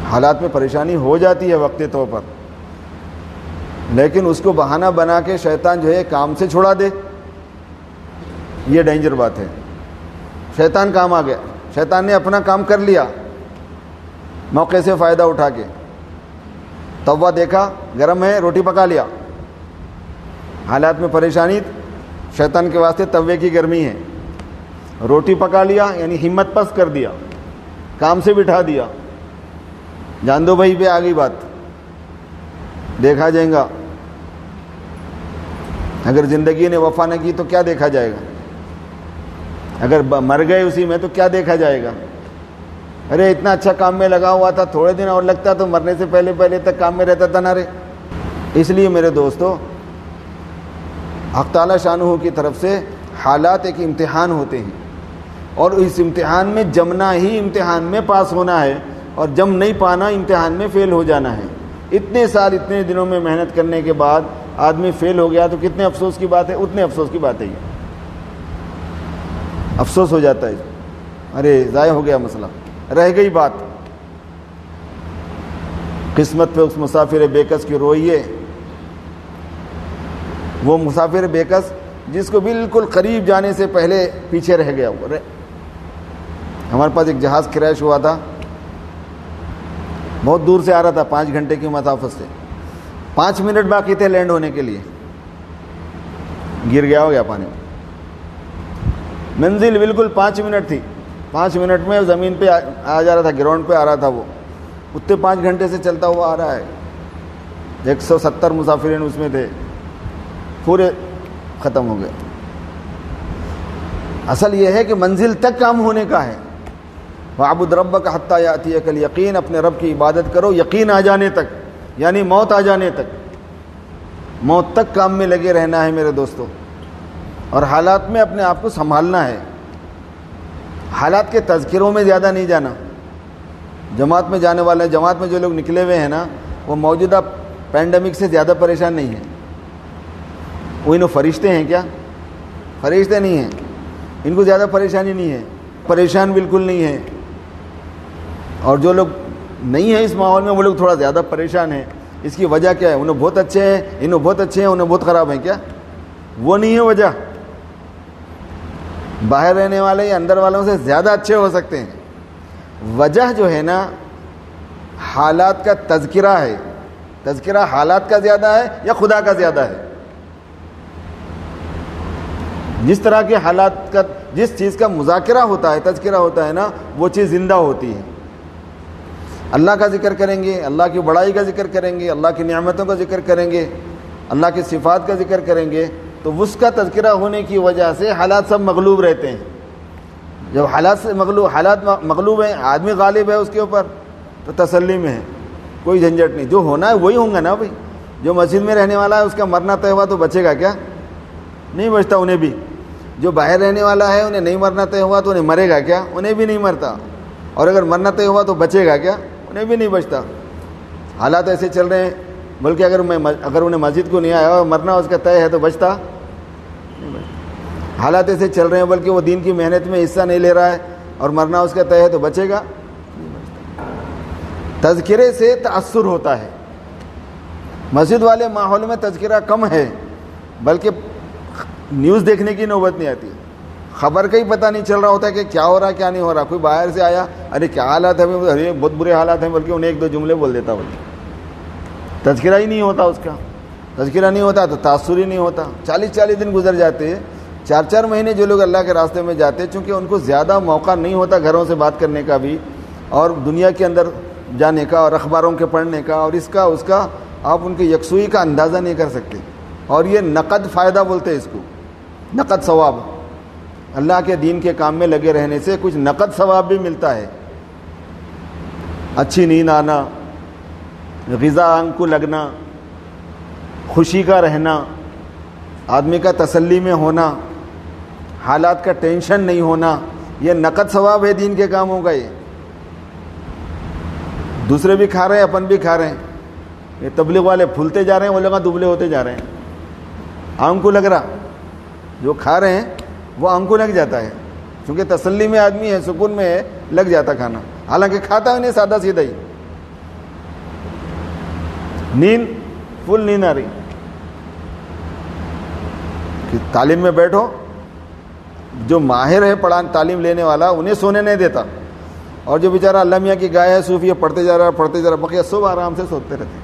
حالات میں پریشانی ہو جاتی ہے وقتی طور پر، لیکن اس کو بہانہ بنا کے شیطان جو ہے کام سے چھڑا دے، یہ ڈینجر بات ہے۔ شیطان کام آ گیا، شیطان نے اپنا کام کر لیا موقع سے فائدہ اٹھا کے، توا دیکھا گرم ہے، روٹی پکا لیا۔ حالات میں پریشانی، شیطان کے واسطے توے کی گرمی ہے، روٹی پکا لیا یعنی ہمت پست کر دیا، کام سے بٹھا دیا، جان دو بھائی پہ آ گئی بات، دیکھا جائے گا۔ اگر زندگی نے وفا نہ کی تو کیا دیکھا جائے گا؟ اگر مر گئے اسی میں تو کیا دیکھا جائے گا؟ ارے اتنا اچھا کام میں لگا ہوا تھا، تھوڑے دن اور لگتا تو مرنے سے پہلے تک کام میں رہتا تھا نہ رے۔ اس لیے میرے دوستو، حق تعالی شانہ کی طرف سے حالات ایک امتحان ہوتے ہیں، اور اس امتحان میں جمنا ہی امتحان میں پاس ہونا ہے، اور جم نہیں پانا امتحان میں فیل ہو جانا ہے۔ اتنے سال اتنے دنوں میں محنت کرنے کے بعد آدمی فیل ہو گیا تو کتنے افسوس کی بات ہے، اتنے افسوس کی بات ہے، یہ افسوس ہو جاتا ہے، ارے ضائع ہو گیا مسئلہ، رہ گئی بات۔ قسمت پہ اس مسافر بےکس کی روئیے، وہ مسافر بےکس جس کو بالکل قریب جانے سے پہلے پیچھے رہ گیا۔ ہمارے پاس ایک جہاز کریش ہوا تھا، بہت دور سے آ رہا تھا، 5 گھنٹے کی مسافت سے، 5 منٹ باقی تھے لینڈ ہونے کے لیے، گر گیا ہو گیا پانی میں۔ منزل بالکل 5 منٹ تھی، 5 منٹ میں زمین پہ آ جا رہا تھا، گراؤنڈ پہ آ رہا تھا، وہ اتنے 5 گھنٹے سے چلتا ہوا آ رہا ہے۔ 170 مسافرین اس میں تھے، پورے ختم ہو گئے۔ اصل یہ ہے کہ منزل تک کام ہونے کا ہے۔ وَاعْبُدْ رَبَّكَ حَتَّى يَأْتِيَكَ الْيَقِينُ، اپنے رب کی عبادت کرو یقین آ جانے تک، یعنی موت آ جانے تک، موت تک کام میں لگے رہنا ہے میرے دوستو، اور حالات میں اپنے آپ کو سنبھالنا ہے۔ حالات کے تذکروں میں زیادہ نہیں جانا۔ جماعت میں جانے والے، جماعت میں جو لوگ نکلے ہوئے ہیں نا، وہ موجودہ پینڈیمک سے زیادہ پریشان نہیں ہیں۔ وہ انہوں فرشتے ہیں کیا؟ فرشتے نہیں ہیں، ان کو زیادہ پریشانی نہیں ہے، پریشان بالکل نہیں ہے۔ اور جو لوگ نہیں ہیں اس ماحول میں، وہ لوگ تھوڑا زیادہ پریشان ہیں۔ اس کی وجہ کیا ہے؟ انہوں بہت اچھے ہیں، انہوں بہت اچھے ہیں، انہوں بہت خراب ہیں، کیا وہ نہیں ہے وجہ؟ باہر رہنے والے یا اندر والوں سے زیادہ اچھے ہو سکتے ہیں۔ وجہ جو ہے نا، حالات کا تذکرہ ہے۔ تذکرہ حالات کا زیادہ ہے یا خدا کا زیادہ ہے؟ جس طرح کے حالات کا، جس چیز کا مذاکرہ ہوتا ہے، تذکرہ ہوتا ہے نا، وہ چیز زندہ ہوتی ہے۔ اللہ کا ذکر کریں گے، اللہ کی بڑائی کا ذکر کریں گے، اللہ کی نعمتوں کا ذکر کریں گے، اللہ کی صفات کا ذکر کریں گے، تو اس کا تذکرہ ہونے کی وجہ سے حالات سب مغلوب رہتے ہیں۔ جب حالات مغلوب ہیں، آدمی غالب ہے اس کے اوپر، تو تسلی میں ہے، کوئی جھنجھٹ نہیں، جو ہونا ہے وہی ہوں گا نا بھائی۔ جو مسجد میں رہنے والا ہے اس کا مرنا طے ہوا تو بچے گا کیا؟ نہیں بچتا انہیں بھی۔ جو باہر رہنے والا ہے انہیں نہیں مرنا طے ہوا تو انہیں مرے گا کیا؟ انہیں بھی نہیں مرتا۔ اور اگر مرنا طے ہوا تو بچے گا کیا؟ انہیں بھی نہیں بچتا۔ حالات ایسے چل رہے ہیں، بلکہ اگر انہیں مسجد کو نہیں آیا اور مرنا اس کا طے ہے تو بچتا نہیں بچتا۔ حالات ایسے چل رہے ہیں، بلکہ وہ دین کی محنت میں حصہ نہیں لے رہا ہے اور مرنا اس کا طے ہے تو بچے گا نہیں بچتا۔ تذکرے سے تأثر ہوتا ہے۔ مسجد والے ماحول میں تذکرہ کم ہے، بلکہ نیوز دیکھنے کی نوبت نہیں آتی، خبر کا ہی پتہ نہیں چل رہا ہوتا ہے کہ کیا ہو رہا کیا نہیں ہو رہا۔ کوئی باہر سے آیا، ارے کیا حالات ہیں، ارے بہت برے حالات ہیں، بلکہ انہیں 1-2 جملے بول دیتا، بلکہ تذکرہ ہی نہیں ہوتا، اس کا تذکرہ نہیں ہوتا تو تاثر ہی نہیں ہوتا۔ 40 دن گزر جاتے ہیں، 4 مہینے جو لوگ اللہ کے راستے میں جاتے ہیں، چونکہ ان کو زیادہ موقع نہیں ہوتا گھروں سے بات کرنے کا بھی، اور دنیا کے اندر جانے کا، اور اخباروں کے پڑھنے کا، اور اس کا آپ ان کی یکسوئی کا اندازہ نہیں کر سکتے۔ اور یہ نقد فائدہ بولتے ہیں اس کو، نقد ثواب۔ اللہ کے دین کے کام میں لگے رہنے سے کچھ نقد ثواب بھی ملتا ہے۔ اچھی نیند آنا، غذا آنکھ کو لگنا، خوشی کا رہنا، آدمی کا تسلی میں ہونا، حالات کا ٹینشن نہیں ہونا، یہ نقد ثواب ہے دین کے کاموں کا۔ یہ دوسرے بھی کھا رہے ہیں، اپن بھی کھا رہے ہیں۔ یہ تبلیغ والے پھولتے جا رہے ہیں، وہ لوگ دبلے ہوتے جا رہے ہیں۔ آنکھ کو لگ رہا، جو کھا رہے ہیں وہ آنکھ کو لگ جاتا ہے، کیونکہ تسلی میں آدمی ہے، سکون میں ہے، لگ جاتا کھانا، حالانکہ کھاتا ہے انہیں سادہ سیدھا ہی، نیند فل نیند آ رہی کہ تعلیم میں بیٹھو، جو ماہر ہے تعلیم لینے والا انہیں سونے نہیں دیتا، اور جو بیچارہ اللہ میاں کی گائے ہے صوفی پڑھتے جا رہا بقیہ سب آرام سے سوتے رہتے ہیں۔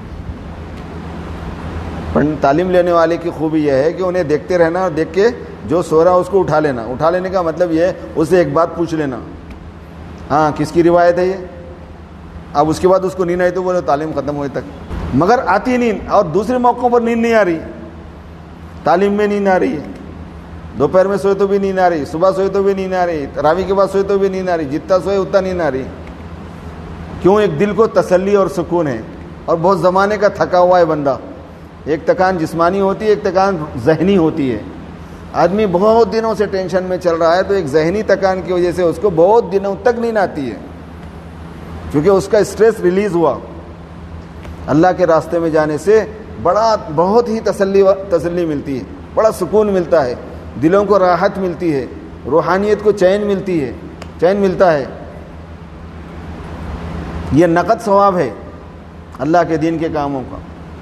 تعلیم لینے والے کی خوبی یہ ہے کہ انہیں دیکھتے رہنا، اور دیکھ کے جو سو رہا اس کو اٹھا لینا۔ اٹھا لینے کا مطلب یہ ہے اسے ایک بات پوچھ لینا، ہاں کس کی روایت ہے یہ، اب اس کے بعد اس کو نیند آئی تو بولے تعلیم ختم ہوئے تک، مگر آتی نیند، اور دوسرے موقعوں پر نیند نہیں آ رہی۔ تعلیم میں نیند آ رہی ہے، دوپہر میں سوئے تو بھی نیند آ رہی، صبح سوئے تو بھی نیند آ رہی، تراویح کے بعد سوئے تو بھی نیند آ رہی، جتنا سوئے اتنا نیند آ رہی۔ کیوں؟ ایک دل کو تسلی اور سکون ہے، اور بہت زمانے کا تھکا ہوا ہے بندہ۔ ایک تکان جسمانی ہوتی ہے، ایک تکان ذہنی ہوتی ہے۔ آدمی بہت دنوں سے ٹینشن میں چل رہا ہے تو ایک ذہنی تکان کی وجہ سے اس کو بہت دنوں تک نیند آتی ہے، کیونکہ اس کا اسٹریس ریلیز ہوا۔ اللہ کے راستے میں جانے سے بہت ہی تسلی ملتی ہے، بڑا سکون ملتا ہے، دلوں کو راحت ملتی ہے، روحانیت کو چین ملتا ہے۔ یہ نقد ثواب ہے اللہ کے دین کے کاموں کا۔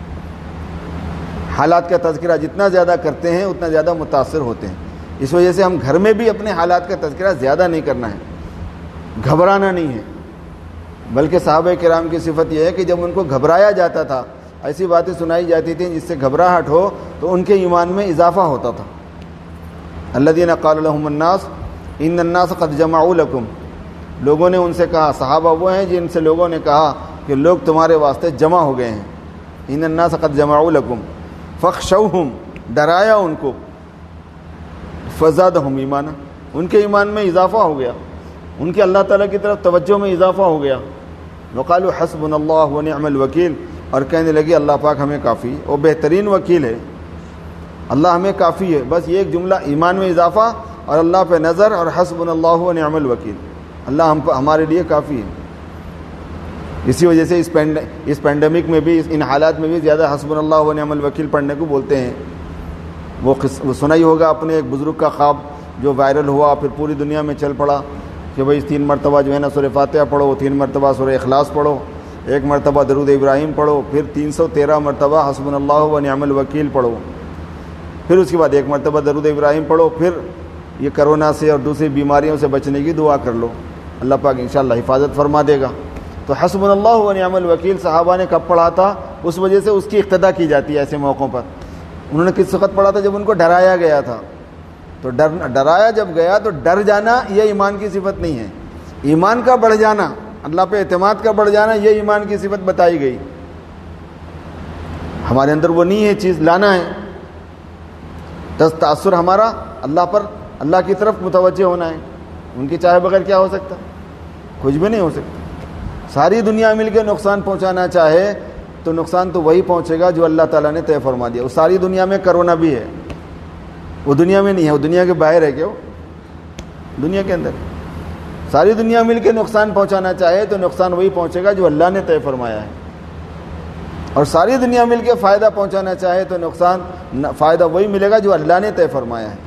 حالات کا تذکرہ جتنا زیادہ کرتے ہیں اتنا زیادہ متاثر ہوتے ہیں۔ اس وجہ سے ہم گھر میں بھی اپنے حالات کا تذکرہ زیادہ نہیں کرنا ہے، گھبرانا نہیں ہے، بلکہ صحابہ کرام کی صفت یہ ہے کہ جب ان کو گھبرایا جاتا تھا، ایسی باتیں سنائی جاتی تھیں جس سے گھبراہٹ ہو تو ان کے ایمان میں اضافہ ہوتا تھا۔ الذین قال لهم الناس ان الناس قد جمعوا لكم، لوگوں نے ان سے کہا، صحابہ وہ ہیں جن سے لوگوں نے کہا کہ لوگ تمہارے واسطے جمع ہو گئے ہیں۔ ان الناس قد جمعوا لكم فاخشوهم، ڈرایا ان کو، فزادهم ایمانا، ان کے ایمان میں اضافہ ہو گیا، ان کے اللہ تعالیٰ کی طرف توجہ میں اضافہ ہو گیا۔ وقالوا حسبنا اللہ ونعم الوکیل، اور کہنے لگے اللہ پاک ہمیں کافی اور بہترین وکیل ہے، اللہ ہمیں کافی ہے۔ بس یہ ایک جملہ، ایمان میں اضافہ اور اللہ پہ نظر، اور حسبنا اللہ ونعم الوکیل، اللہ ہمارے لیے کافی ہے۔ اسی وجہ سے اس پینڈیمک میں بھی، ان حالات میں بھی زیادہ حسبنا اللہ ونعم الوکیل پڑھنے کو بولتے ہیں۔ وہ سنا ہی ہوگا اپنے ایک بزرگ کا خواب جو وائرل ہوا، پھر پوری دنیا میں چل پڑا کہ بھئی 3 مرتبہ جو ہے نا سورہ فاتحہ پڑھو، 3 مرتبہ سورہ اخلاص پڑھو، 1 مرتبہ درود ابراہیم پڑھو، پھر 313 مرتبہ حسبنا اللہ ونعم الوکیل پڑھو، پھر اس کے بعد 1 مرتبہ درود ابراہیم پڑھو، پھر یہ کرونا سے اور دوسری بیماریوں سے بچنے کی دعا کر لو، اللہ پاک انشاءاللہ حفاظت فرما دے گا۔ تو حسبنا اللہ ونعم الوکیل صحابہ نے کب پڑھا تھا؟ اس وجہ سے اس کی اقتدا کی جاتی ہے ایسے موقعوں پر۔ انہوں نے کس وقت پڑھا تھا؟ جب ان کو ڈرایا گیا تھا۔ تو ڈرایا جب گیا تو ڈر جانا یہ ایمان کی صفت نہیں ہے، ایمان کا بڑھ جانا، اللہ پہ اعتماد کا بڑھ جانا، یہ ایمان کی صفت بتائی گئی۔ ہمارے اندر وہ نہیں ہے چیز، لانا ہے۔ تاثر ہمارا اللہ پر، اللہ کی طرف متوجہ ہونا ہے۔ ان کے چاہے بغیر کیا ہو سکتا؟ کچھ بھی نہیں ہو سکتا۔ ساری دنیا مل کے نقصان پہنچانا چاہے تو نقصان تو وہی پہنچے گا جو اللہ تعالیٰ نے طے فرما دیا۔ وہ ساری دنیا میں کرونا بھی ہے، وہ دنیا میں نہیں ہے، وہ دنیا کے باہر ہے۔ کیا وہ دنیا کے اندر؟ ساری دنیا مل کے نقصان پہنچانا چاہے تو نقصان وہی پہنچے گا جو اللہ نے طے فرمایا ہے، اور ساری دنیا مل کے فائدہ پہنچانا چاہے تو فائدہ وہی ملے گا جو اللہ نے طے فرمایا ہے۔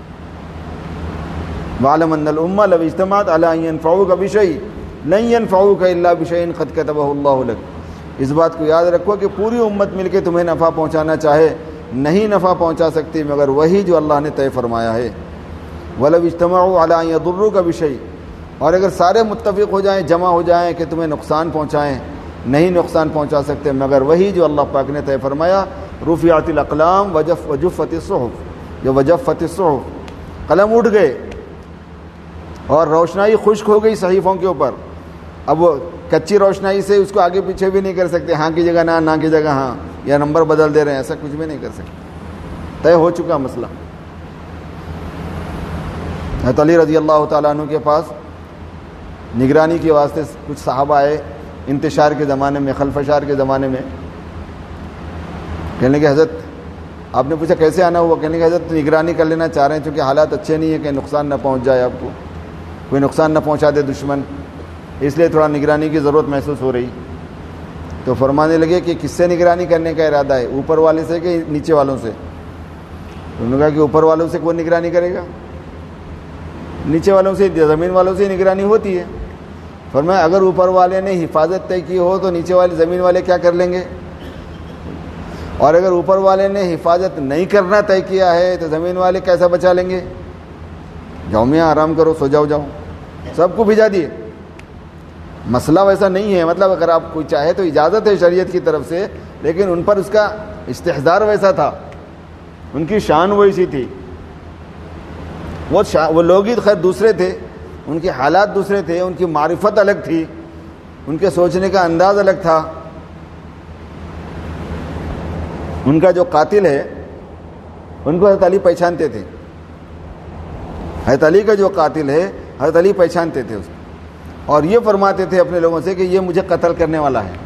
وَاعْلَمْ أَنَّ الْأُمَّةَ لَوْ اجْتَمَعَتْ عَلَىٰ أَن يَنفَعُوكَ بِشَيْءٍ لَن يَنفَعُوكَ إِلَّا بِشَيْءٍ قَدْ كَتَبَهُ اللَّهُ لَكَ۔ اس بات کو یاد رکھو کہ پوری امت مل کے تمہیں نفع پہنچانا چاہے نہیں نفع پہنچا سکتی مگر وہی جو اللہ نے طے فرمایا ہے۔ وَلَوْ اجْتَمَعُوا عَلَىٰ أَن يَضُرُّوكَ بِشَيْءٍ، اور اگر سارے متفق ہو جائیں، جمع ہو جائیں کہ تمہیں نقصان پہنچائیں، نہیں نقصان پہنچا سکتے مگر وہی جو اللہ پاک نے طے فرمایا۔ رُفِعَتِ الْأَقْلَامُ وَجَفَّتِ الصُّحُفُ، جو وَجَفَّتِ الصُّحُفُ، قلم اٹھ گئے اور روشنائی خشک ہو گئی صحیفوں کے اوپر۔ اب وہ کچی روشنائی سے اس کو آگے پیچھے بھی نہیں کر سکتے، ہاں کی جگہ نہ کی جگہ ہاں، یا نمبر بدل دے رہے ہیں، ایسا کچھ بھی نہیں کر سکتے، طے ہو چکا مسئلہ۔ حضرت علی رضی اللہ تعالیٰ عنہ کے پاس نگرانی کے واسطے کچھ صحابہ آئے انتشار کے زمانے میں، خلفشار کے زمانے میں۔ کہنے کے حضرت، آپ نے پوچھا کیسے آنا ہوا؟ کہنے کے حضرت نگرانی کر لینا چاہ رہے ہیں چونکہ حالات اچھے نہیں ہیں کہ نقصان نہ پہنچ جائے، آپ کو کوئی نقصان نہ پہنچا دے دشمن، اس لیے تھوڑا نگرانی کی ضرورت محسوس ہو رہی۔ تو فرمانے لگے کہ کس سے نگرانی کرنے کا ارادہ ہے، اوپر والے سے کہ نیچے والوں سے؟ انہوں نے کہا کہ اوپر والوں سے کون نگرانی کرے گا، نیچے والوں سے، زمین والوں سے نگرانی ہوتی ہے۔ فرمایا اگر اوپر والے نے حفاظت طے کی ہو تو نیچے والے زمین والے کیا کر لیں گے؟ اور اگر اوپر والے نے حفاظت نہیں کرنا طے کیا ہے تو زمین والے کیسا بچا لیں گے؟ جاؤ میاں آرام کرو، سو جاؤ، سب کو بھجا دیے۔ مسئلہ ویسا نہیں ہے، مطلب اگر آپ کوئی چاہے تو اجازت ہے شریعت کی طرف سے، لیکن ان پر اس کا استحضار ویسا تھا، ان کی شان ویسی تھی۔ وہ لوگ ہی خیر دوسرے تھے، ان کے حالات دوسرے تھے، ان کی معرفت الگ تھی، ان کے سوچنے کا انداز الگ تھا۔ ان کا جو قاتل ہے ان کو حضرت علی پہچانتے تھے، حضرت علی کا جو قاتل ہے حضرت علی پہچانتے تھے اس کو، اور یہ فرماتے تھے اپنے لوگوں سے کہ یہ مجھے قتل کرنے والا ہے،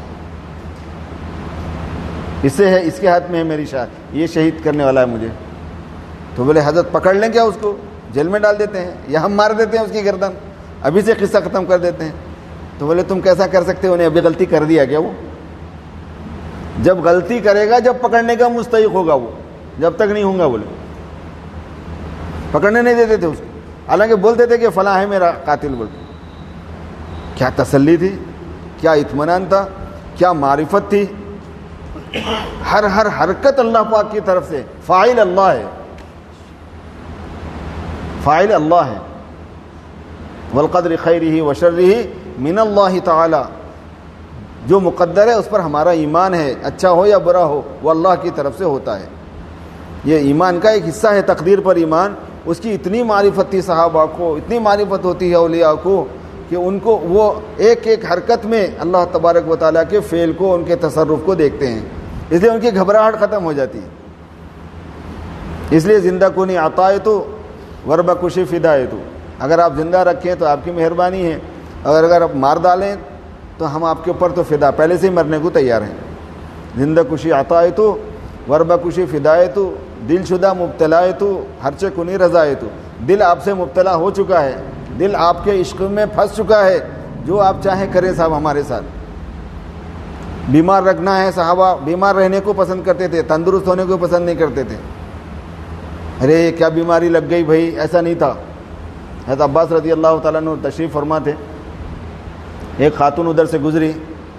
اس سے ہے، اس کے ہاتھ میں ہے میری شاد، یہ شہید کرنے والا ہے مجھے۔ تو بولے حضرت پکڑ لیں کیا اس کو، جیل میں ڈال دیتے ہیں یا ہم مار دیتے ہیں اس کی گردن، ابھی سے قصہ ختم کر دیتے ہیں۔ تو بولے تم کیسا کر سکتے ہو، انہیں ابھی غلطی کر دیا کیا؟ وہ جب غلطی کرے گا جب پکڑنے کا مستحق ہوگا، وہ جب تک نہیں ہوں گا بولے پکڑنے نہیں دیتے تھے اس کو، حالانکہ بولتے تھے کہ فلاں ہے میرا قاتل بول کے۔ کیا تسلی تھی، کیا اطمینان تھا، کیا معرفت تھی۔ ہر حرکت اللہ پاک کی طرف سے، فاعل اللہ ہے، فاعل اللہ ہے۔ والقدر خیرہ وشرہ من اللہ تعالی، جو مقدر ہے اس پر ہمارا ایمان ہے، اچھا ہو یا برا ہو وہ اللہ کی طرف سے ہوتا ہے۔ یہ ایمان کا ایک حصہ ہے، تقدیر پر ایمان۔ اس کی اتنی معرفت تھی صحابہ کو، اتنی معرفت ہوتی ہے اولیاء کو کہ ان کو وہ ایک ایک حرکت میں اللہ تبارک و تعالیٰ کے فعل کو، ان کے تصرف کو دیکھتے ہیں، اس لیے ان کی گھبراہٹ ختم ہو جاتی ہے۔ اس لیے زندہ کنی عطایت وربہ کشی فدایت، اگر آپ زندہ رکھیں تو آپ کی مہربانی ہے، اگر آپ مار ڈالیں تو ہم آپ کے اوپر تو فدا، پہلے سے ہی مرنے کو تیار ہیں۔ زندہ کشی عطایت وربہ کشی فدایت، دل شدہ مبتلایت ہرچے کنی رضایت، دل آپ سے مبتلا ہو چکا ہے، دل آپ کے عشق میں پھنس چکا ہے، جو آپ چاہیں کریں صاحب ہمارے ساتھ۔ بیمار رکھنا ہے، صحابہ بیمار رہنے کو پسند کرتے تھے، تندرست ہونے کو پسند نہیں کرتے تھے۔ ارے کیا بیماری لگ گئی بھائی، ایسا نہیں تھا۔ حضرت عباس رضی اللہ تعالیٰ عنہ تشریف فرما تھے، ایک خاتون ادھر سے گزری،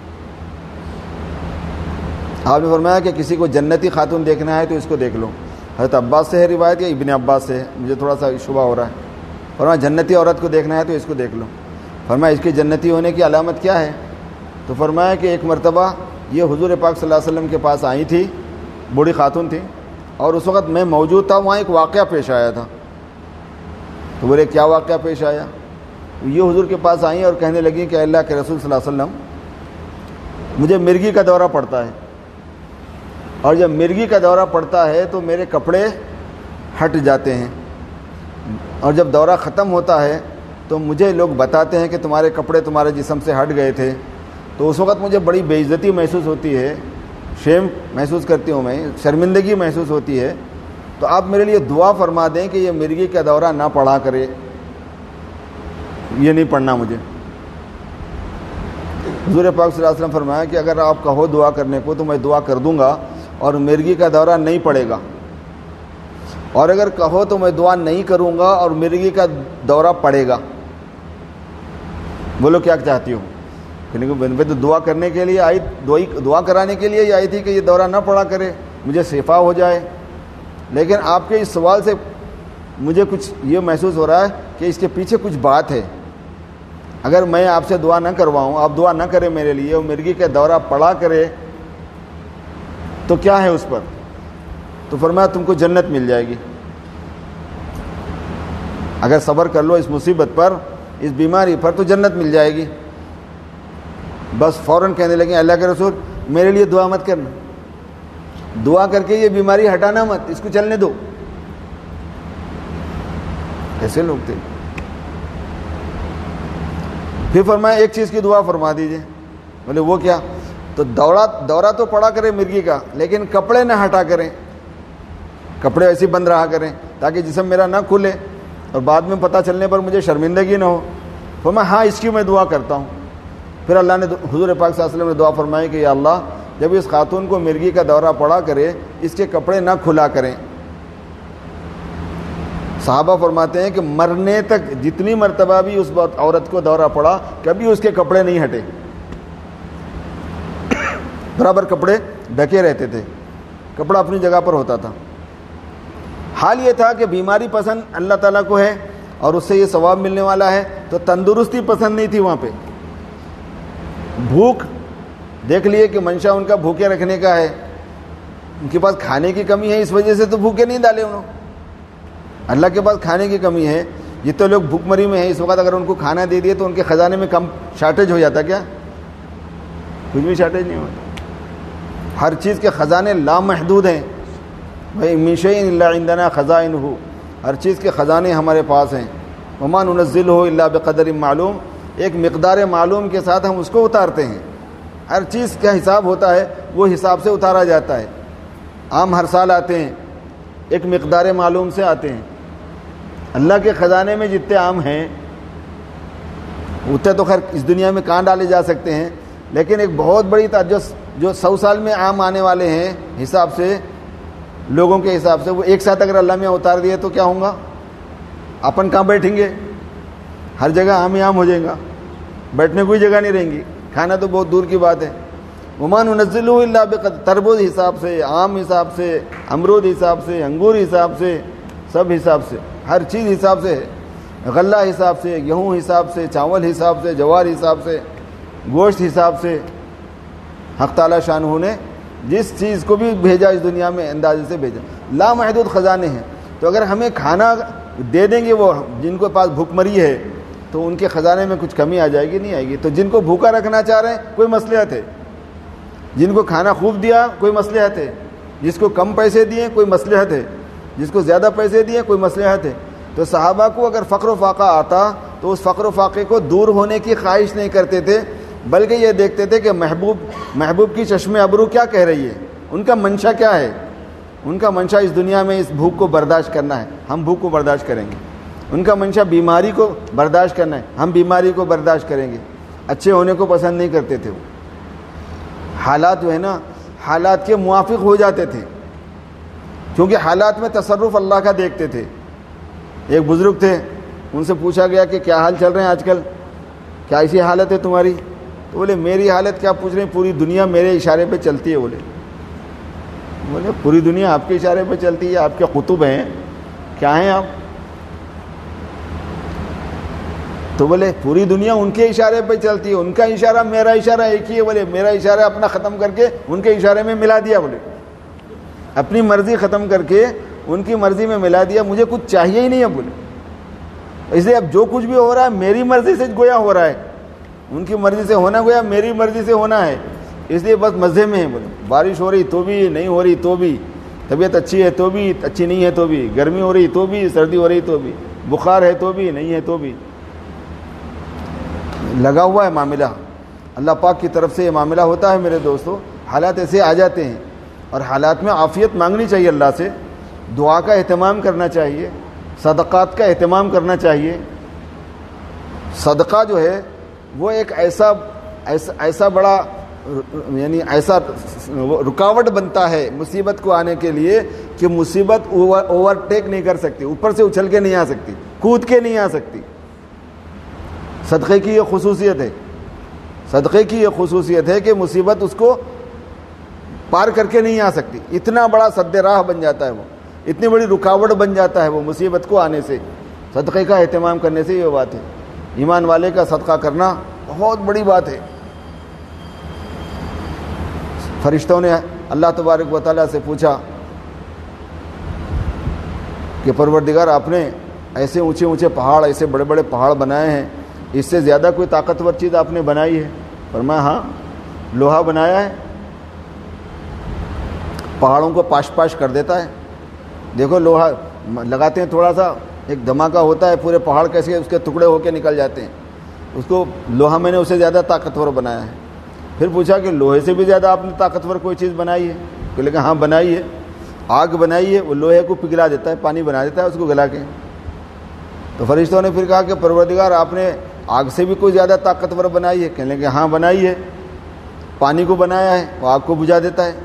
آپ نے فرمایا کہ کسی کو جنتی خاتون دیکھنا ہے تو اس کو دیکھ لو۔ حضرت عباس سے ہے روایت یا ابن عباس سے ہے، مجھے تھوڑا سا شبہ ہو رہا ہے۔ فرمایا جنتی عورت کو دیکھنا ہے تو اس کو دیکھ لو۔ فرمایا اس کے جنتی ہونے کی علامت کیا ہے؟ تو فرمایا کہ ایک مرتبہ یہ حضور پاک صلی اللہ علیہ وسلم کے پاس آئی تھی، بوڑھی خاتون تھی، اور اس وقت میں موجود تھا، وہاں ایک واقعہ پیش آیا تھا۔ تو بولے کیا واقعہ پیش آیا؟ یہ حضور کے پاس آئیں اور کہنے لگیں کہ اللہ کے رسول صلی اللہ علیہ وسلم مجھے مرگی کا دورہ پڑتا ہے، اور جب مرگی کا دورہ پڑتا ہے تو میرے کپڑے ہٹ جاتے ہیں، اور جب دورہ ختم ہوتا ہے تو مجھے لوگ بتاتے ہیں کہ تمہارے کپڑے تمہارے جسم سے ہٹ گئے تھے، تو اس وقت مجھے بڑی بے عزتی محسوس ہوتی ہے، شیم محسوس کرتی ہوں میں، شرمندگی محسوس ہوتی ہے۔ تو آپ میرے لیے دعا فرما دیں کہ یہ مرگی کا دورہ نہ پڑھا کرے، یہ نہیں پڑھنا مجھے۔ حضور پاک صلی اللہ علیہ وسلم فرمایا کہ اگر آپ کہو دعا کرنے کو تو میں دعا کر دوں گا اور مرگی کا دورہ نہیں پڑے گا، اور اگر کہو تو میں دعا نہیں کروں گا اور مرگی کا دورہ پڑے گا۔ بولو کیا چاہتی ہو؟ میں تو دعا کرنے کے لیے آئی، دعا کرانے کے لیے ہی آئی تھی کہ یہ دورہ نہ پڑا کرے، مجھے شفا ہو جائے، لیکن آپ کے اس سوال سے مجھے کچھ یہ محسوس ہو رہا ہے کہ اس کے پیچھے کچھ بات ہے۔ اگر میں آپ سے دعا نہ کرواؤں، آپ دعا نہ کریں میرے لیے اور مرگی کا دورہ پڑا کرے تو کیا ہے اس پر؟ تو فرمایا تم کو جنت مل جائے گی، اگر صبر کر لو اس مصیبت پر، اس بیماری پر، تو جنت مل جائے گی۔ بس فوراً کہنے لگے اللہ کے رسول میرے لیے دعا مت کرنا، دعا کر کے یہ بیماری ہٹانا مت، اس کو چلنے دو۔ ایسے لوگ تھے۔ پھر فرمایا ایک چیز کی دعا فرما دیجئے۔ بولے وہ کیا؟ تو دورہ تو پڑا کرے مرگی کا، لیکن کپڑے نہ ہٹا کریں، کپڑے ایسے بند رہا کریں تاکہ جسم میرا نہ کھلے اور بعد میں پتہ چلنے پر مجھے شرمندگی نہ ہو۔ فرمایا ہاں اس کی میں دعا کرتا ہوں۔ پھر اللہ نے، حضور پاک صلی اللہ علیہ وسلم نے دعا فرمائی کہ یا اللہ جب اس خاتون کو مرگی کا دورہ پڑا کرے اس کے کپڑے نہ کھلا کریں۔ صحابہ فرماتے ہیں کہ مرنے تک جتنی مرتبہ بھی اس عورت کو دورہ پڑا کبھی اس کے کپڑے نہیں ہٹے، برابر کپڑے ڈھکے رہتے تھے۔ کپڑا اپنی جگہ پر ہوتا تھا. حال یہ تھا کہ بیماری پسند اللہ تعالیٰ کو ہے اور اس سے یہ ثواب ملنے والا ہے, تو تندرستی پسند نہیں تھی وہاں پہ. بھوک دیکھ لیے کہ منشا ان کا بھوکے رکھنے کا ہے, ان کے پاس کھانے کی کمی ہے, اس وجہ سے تو بھوکے نہیں ڈالے انہوں. اللہ کے پاس کھانے کی کمی ہے, جتنے لوگ بھوک مری میں ہیں اس وقت, اگر ان کو کھانا دے دیے تو ان کے خزانے میں کم شارٹیج ہو جاتا. کیا کچھ بھی شارٹیج نہیں ہوتا. ہر چیز کے خزانے لامحدود ہیں. بھائی من شیء الا عندنا خزائنہ, ہر چیز کے خزانے ہمارے پاس ہیں. وما ننزلہ الا بقدر معلوم, ایک مقدار معلوم کے ساتھ ہم اس کو اتارتے ہیں. ہر چیز کا حساب ہوتا ہے, وہ حساب سے اتارا جاتا ہے. آم ہر سال آتے ہیں, ایک مقدار معلوم سے آتے ہیں. اللہ کے خزانے میں جتنے آم ہیں اتنے تو خیر اس دنیا میں کہاں ڈالے جا سکتے ہیں, لیکن ایک بہت بڑی جو 100 سال میں آم آنے والے ہیں حساب سے, لوگوں کے حساب سے, وہ ایک ساتھ اگر اللہ میں اتار دیے تو کیا ہوگا؟ اپن کہاں بیٹھیں گے؟ ہر جگہ آم ہی آم ہو جائیں گا, بیٹھنے کوئی جگہ نہیں رہیں گی, کھانا تو بہت دور کی بات ہے. وما ننزلہ الا بقدر, تربوز حساب سے, آم حساب سے, امرود حساب سے, انگور حساب سے, سب حساب سے, ہر چیز حساب سے ہے. غلہ حساب سے, گیہوں حساب سے, چاول حساب سے, جوار حساب سے, گوشت حساب سے. حق تعالیٰ شانہ نے جس چیز کو بھی بھیجا اس دنیا میں اندازے سے بھیجا. لامحدود خزانے ہیں. تو اگر ہمیں کھانا دے دیں گے وہ جن کے پاس بھوک مری ہے, تو ان کے خزانے میں کچھ کمی آ جائے گی؟ نہیں آئے گی. تو جن کو بھوکا رکھنا چاہ رہے ہیں کوئی مصلحت ہے, جن کو کھانا خوب دیا کوئی مصلحت ہے, جس کو کم پیسے دیے کوئی مصلحت ہے, جس کو زیادہ پیسے دیے کوئی مصلحت ہے. تو صحابہ کو اگر فقر و فاقہ آتا تو اس فقر و فاقے کو دور ہونے کی خواہش نہیں کرتے تھے, بلکہ یہ دیکھتے تھے کہ محبوب کی چشم ابرو کیا کہہ رہی ہے, ان کا منشا کیا ہے. ان کا منشا اس دنیا میں اس بھوک کو برداشت کرنا ہے, ہم بھوک کو برداشت کریں گے. ان کا منشا بیماری کو برداشت کرنا ہے, ہم بیماری کو برداشت کریں گے. اچھے ہونے کو پسند نہیں کرتے تھے. وہ حالات جو ہے نا, حالات کے موافق ہو جاتے تھے, کیونکہ حالات میں تصرف اللہ کا دیکھتے تھے. ایک بزرگ تھے, ان سے پوچھا گیا کہ کیا حال چل رہے ہیں آج کل, کیا ایسی حالت ہے تمہاری؟ تو بولے میری حالت کیا پوچھ رہے ہیں, پوری دنیا میرے اشارے پہ چلتی ہے. بولے پوری دنیا آپ کے اشارے پہ چلتی ہے, آپ کے قطب ہیں, کیا ہیں آپ؟ تو بولے پوری دنیا ان کے اشارے پہ چلتی ہے, ان کا اشارہ میرا اشارہ ایک ہی ہے. بولے میرا اشارہ اپنا ختم کر کے ان کے اشارے میں ملا دیا. بولے اپنی مرضی ختم کر کے ان کی مرضی میں ملا دیا, مجھے کچھ چاہیے ہی نہیں ہے. بولے اس لیے اب جو کچھ بھی ہو رہا ہے میری مرضی سے گویا ہو رہا ہے, ان کی مرضی سے ہونا گویا میری مرضی سے ہونا ہے. اس لیے بس مزے میں ہے. بولے بارش ہو رہی تو بھی, نہیں ہو رہی تو بھی, طبیعت اچھی ہے تو بھی, اچھی نہیں ہے تو بھی, گرمی ہو رہی تو بھی, سردی ہو رہی تو بھی, بخار ہے تو بھی, نہیں ہے تو بھی, لگا ہوا ہے معاملہ. اللہ پاک کی طرف سے یہ معاملہ ہوتا ہے میرے دوستو. حالات ایسے آ جاتے ہیں اور حالات میں عافیت مانگنی چاہیے اللہ سے, دعا کا اہتمام کرنا چاہیے, صدقات کا اہتمام کرنا چاہیے. صدقہ جو ہے وہ ایک ایسا بڑا یعنی ایسا رکاوٹ بنتا ہے مصیبت کو آنے کے لیے کہ مصیبت اوور ٹیک نہیں کر سکتی, اوپر سے اچھل کے نہیں آ سکتی, کود کے نہیں آ سکتی. صدقے کی یہ خصوصیت ہے, صدقے کی یہ خصوصیت ہے کہ مصیبت اس کو پار کر کے نہیں آ سکتی. اتنا بڑا سد راہ بن جاتا ہے وہ, اتنی بڑی رکاوٹ بن جاتا ہے وہ مصیبت کو آنے سے. صدقے کا اہتمام کرنے سے یہ بات ہے. ایمان والے کا صدقہ کرنا بہت بڑی بات ہے. فرشتوں نے اللہ تبارک و تعالیٰ سے پوچھا کہ پروردگار آپ نے ایسے اونچے اونچے پہاڑ, ایسے بڑے بڑے پہاڑ بنائے ہیں, اس سے زیادہ کوئی طاقتور چیز آپ نے بنائی ہے؟ فرمایا ہاں, لوہا بنایا ہے, پہاڑوں کو پاش کر دیتا ہے. دیکھو لوہا لگاتے ہیں, تھوڑا سا ایک دھماکہ ہوتا ہے, پورے پہاڑ کیسے اس کے ٹکڑے ہو کے نکل جاتے ہیں. اس کو لوہا میں نے اسے زیادہ طاقتور بنایا ہے. پھر پوچھا کہ لوہے سے بھی زیادہ آپ نے طاقتور کوئی چیز بنائی ہے؟ کہ لیکن ہاں بنائی ہے, آگ بنائی ہے, وہ لوہے کو پگھلا دیتا ہے, پانی بنا دیتا ہے اس کو گلا کے. تو فرشتوں نے پھر کہا کہ پروردگار آپ نے آگ سے بھی کوئی زیادہ طاقتور بنائی ہے؟ کہنے لگے ہاں بنائی ہے, پانی کو بنایا ہے, وہ آگ کو بجھا دیتا ہے.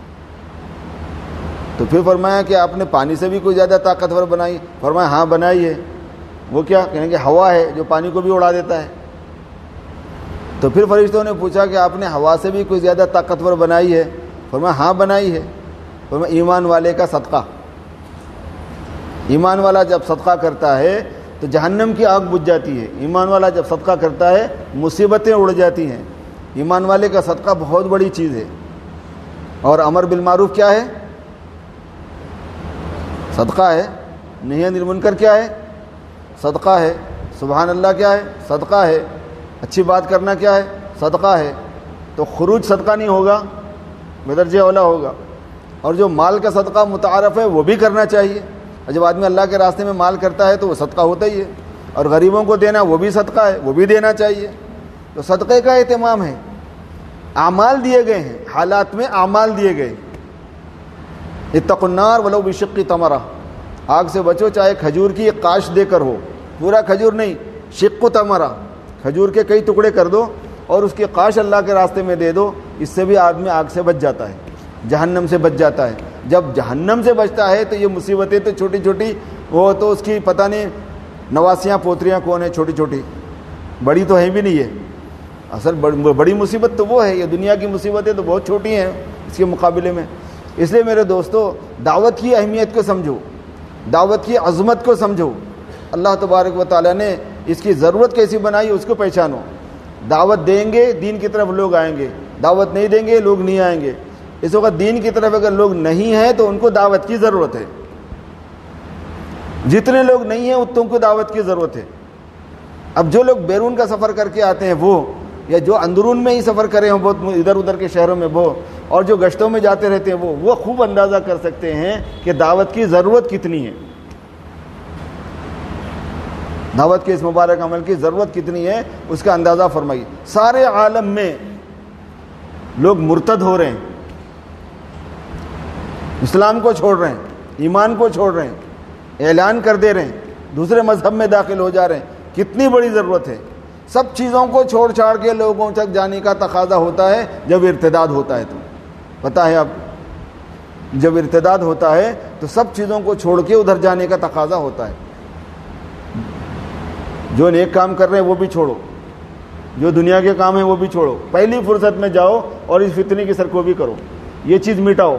تو پھر فرمایا کہ آپ نے پانی سے بھی کوئی زیادہ طاقتور بنائی؟ فرمایا ہاں بنائی ہے. وہ کیا؟ کہنے کہ ہوا ہے جو پانی کو بھی اڑا دیتا ہے. تو پھر فرشتوں نے پوچھا کہ آپ نے ہوا سے بھی کوئی زیادہ طاقتور بنائی ہے؟ فرمایا ہاں بنائی ہے. تو ایمان والے کا صدقہ، ایمان والا جب صدقہ کرتا ہے تو جہنم کی آگ بجھ جاتی ہے، ایمان والا جب صدقہ کرتا ہے مصیبتیں اڑ جاتی ہیں، ایمان والے کا صدقہ بہت بڑی چیز ہے۔ اور امر بالمعروف کیا ہے؟ صدقہ ہے۔ نہی عن المنکر کیا ہے؟ صدقہ ہے۔ سبحان اللہ کیا ہے؟ صدقہ ہے۔ اچھی بات کرنا کیا ہے؟ صدقہ ہے۔ تو خروج صدقہ نہیں ہوگا، بدرجہ اولا ہوگا۔ اور جو مال کا صدقہ متعارف ہے وہ بھی کرنا چاہیے، اور جب آدمی اللہ کے راستے میں مال کرتا ہے تو وہ صدقہ ہوتا ہی ہے، اور غریبوں کو دینا وہ بھی صدقہ ہے، وہ بھی دینا چاہیے۔ تو صدقے کا اہتمام ہے، اعمال دیے گئے ہیں، حالات میں اعمال دیے گئے۔ اتقوا النار ولو بشق تمرہ، آگ سے بچو چاہے کھجور کی ایک قاش دے کر ہو، پورا کھجور نہیں، شق تمرہ، کھجور کے کئی ٹکڑے کر دو اور اس کی قاش اللہ کے راستے میں دے دو، اس سے بھی آدمی آگ سے بچ جاتا ہے، جہنم سے بچ جاتا ہے۔ جب جہنم سے بچتا ہے تو یہ مصیبتیں تو چھوٹی چھوٹی، وہ تو اس کی پتہ نہیں نواسیاں پوتریاں کون ہیں، چھوٹی چھوٹی، بڑی تو ہے بھی نہیں ہے۔ اصل بڑی مصیبت تو وہ ہے، یہ دنیا کی مصیبتیں تو بہت چھوٹی ہیں اس کے مقابلے میں۔ اس لیے میرے دوستو، دعوت کی اہمیت کو سمجھو، دعوت کی عظمت کو سمجھو، اللہ تبارک و تعالیٰ نے اس کی ضرورت کیسی بنائی اس کو پہچانو۔ دعوت دیں گے دین کی طرف لوگ آئیں گے، دعوت نہیں دیں گے لوگ نہیں آئیں گے۔ اس وقت دین کی طرف اگر لوگ نہیں ہیں تو ان کو دعوت کی ضرورت ہے، جتنے لوگ نہیں ہیں اتنوں کو دعوت کی ضرورت ہے۔ اب جو لوگ بیرون کا سفر کر کے آتے ہیں وہ، یا جو اندرون میں ہی سفر کرے ہیں بہت ادھر ادھر کے شہروں میں وہ، اور جو گشتوں میں جاتے رہتے ہیں وہ خوب اندازہ کر سکتے ہیں کہ دعوت کی ضرورت کتنی ہے، دعوت کے اس مبارک عمل کی ضرورت کتنی ہے، اس کا اندازہ فرمائیے۔ سارے عالم میں لوگ مرتد ہو رہے ہیں، اسلام کو چھوڑ رہے ہیں، ایمان کو چھوڑ رہے ہیں، اعلان کر دے رہے ہیں، دوسرے مذہب میں داخل ہو جا رہے ہیں۔ کتنی بڑی ضرورت ہے۔ سب چیزوں کو چھوڑ چھاڑ کے لوگوں تک جانے کا تقاضا ہوتا ہے جب ارتداد ہوتا ہے۔ تو پتہ ہے آپ، جب ارتداد ہوتا ہے تو سب چیزوں کو چھوڑ کے ادھر جانے کا تقاضا ہوتا ہے۔ جو نیک کام کر رہے ہیں وہ بھی چھوڑو، جو دنیا کے کام ہیں وہ بھی چھوڑو، پہلی فرصت میں جاؤ اور اس فتنے کی سرکوبی کرو، یہ چیز مٹاؤ۔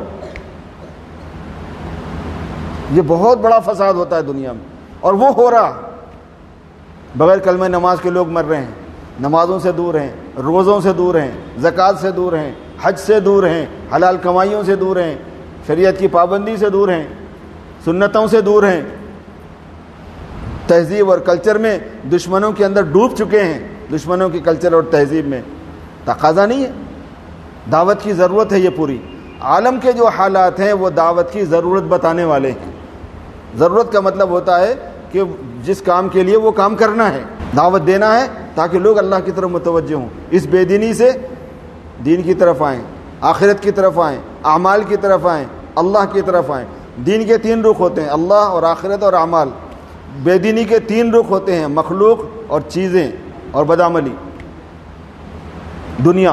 یہ بہت بڑا فساد ہوتا ہے دنیا میں، اور وہ ہو رہا۔ بغیر کلمہ نماز کے لوگ مر رہے ہیں، نمازوں سے دور ہیں، روزوں سے دور ہیں، زکوٰۃ سے دور ہیں، حج سے دور ہیں، حلال کمائیوں سے دور ہیں، شریعت کی پابندی سے دور ہیں، سنتوں سے دور ہیں، تہذیب اور کلچر میں دشمنوں کے اندر ڈوب چکے ہیں، دشمنوں کی کلچر اور تہذیب میں۔ تقاضا نہیں ہے، دعوت کی ضرورت ہے۔ یہ پوری عالم کے جو حالات ہیں وہ دعوت کی ضرورت بتانے والے ہیں۔ ضرورت کا مطلب ہوتا ہے کہ جس کام کے لیے وہ کام کرنا ہے، دعوت دینا ہے تاکہ لوگ اللہ کی طرف متوجہ ہوں، اس بے دینی سے دین کی طرف آئیں، آخرت کی طرف آئیں، اعمال کی طرف آئیں، اللہ کی طرف آئیں۔ دین کے تین رخ ہوتے ہیں، اللہ اور آخرت اور اعمال۔ بے دینی کے تین رخ ہوتے ہیں، مخلوق اور چیزیں اور بدعملی، دنیا۔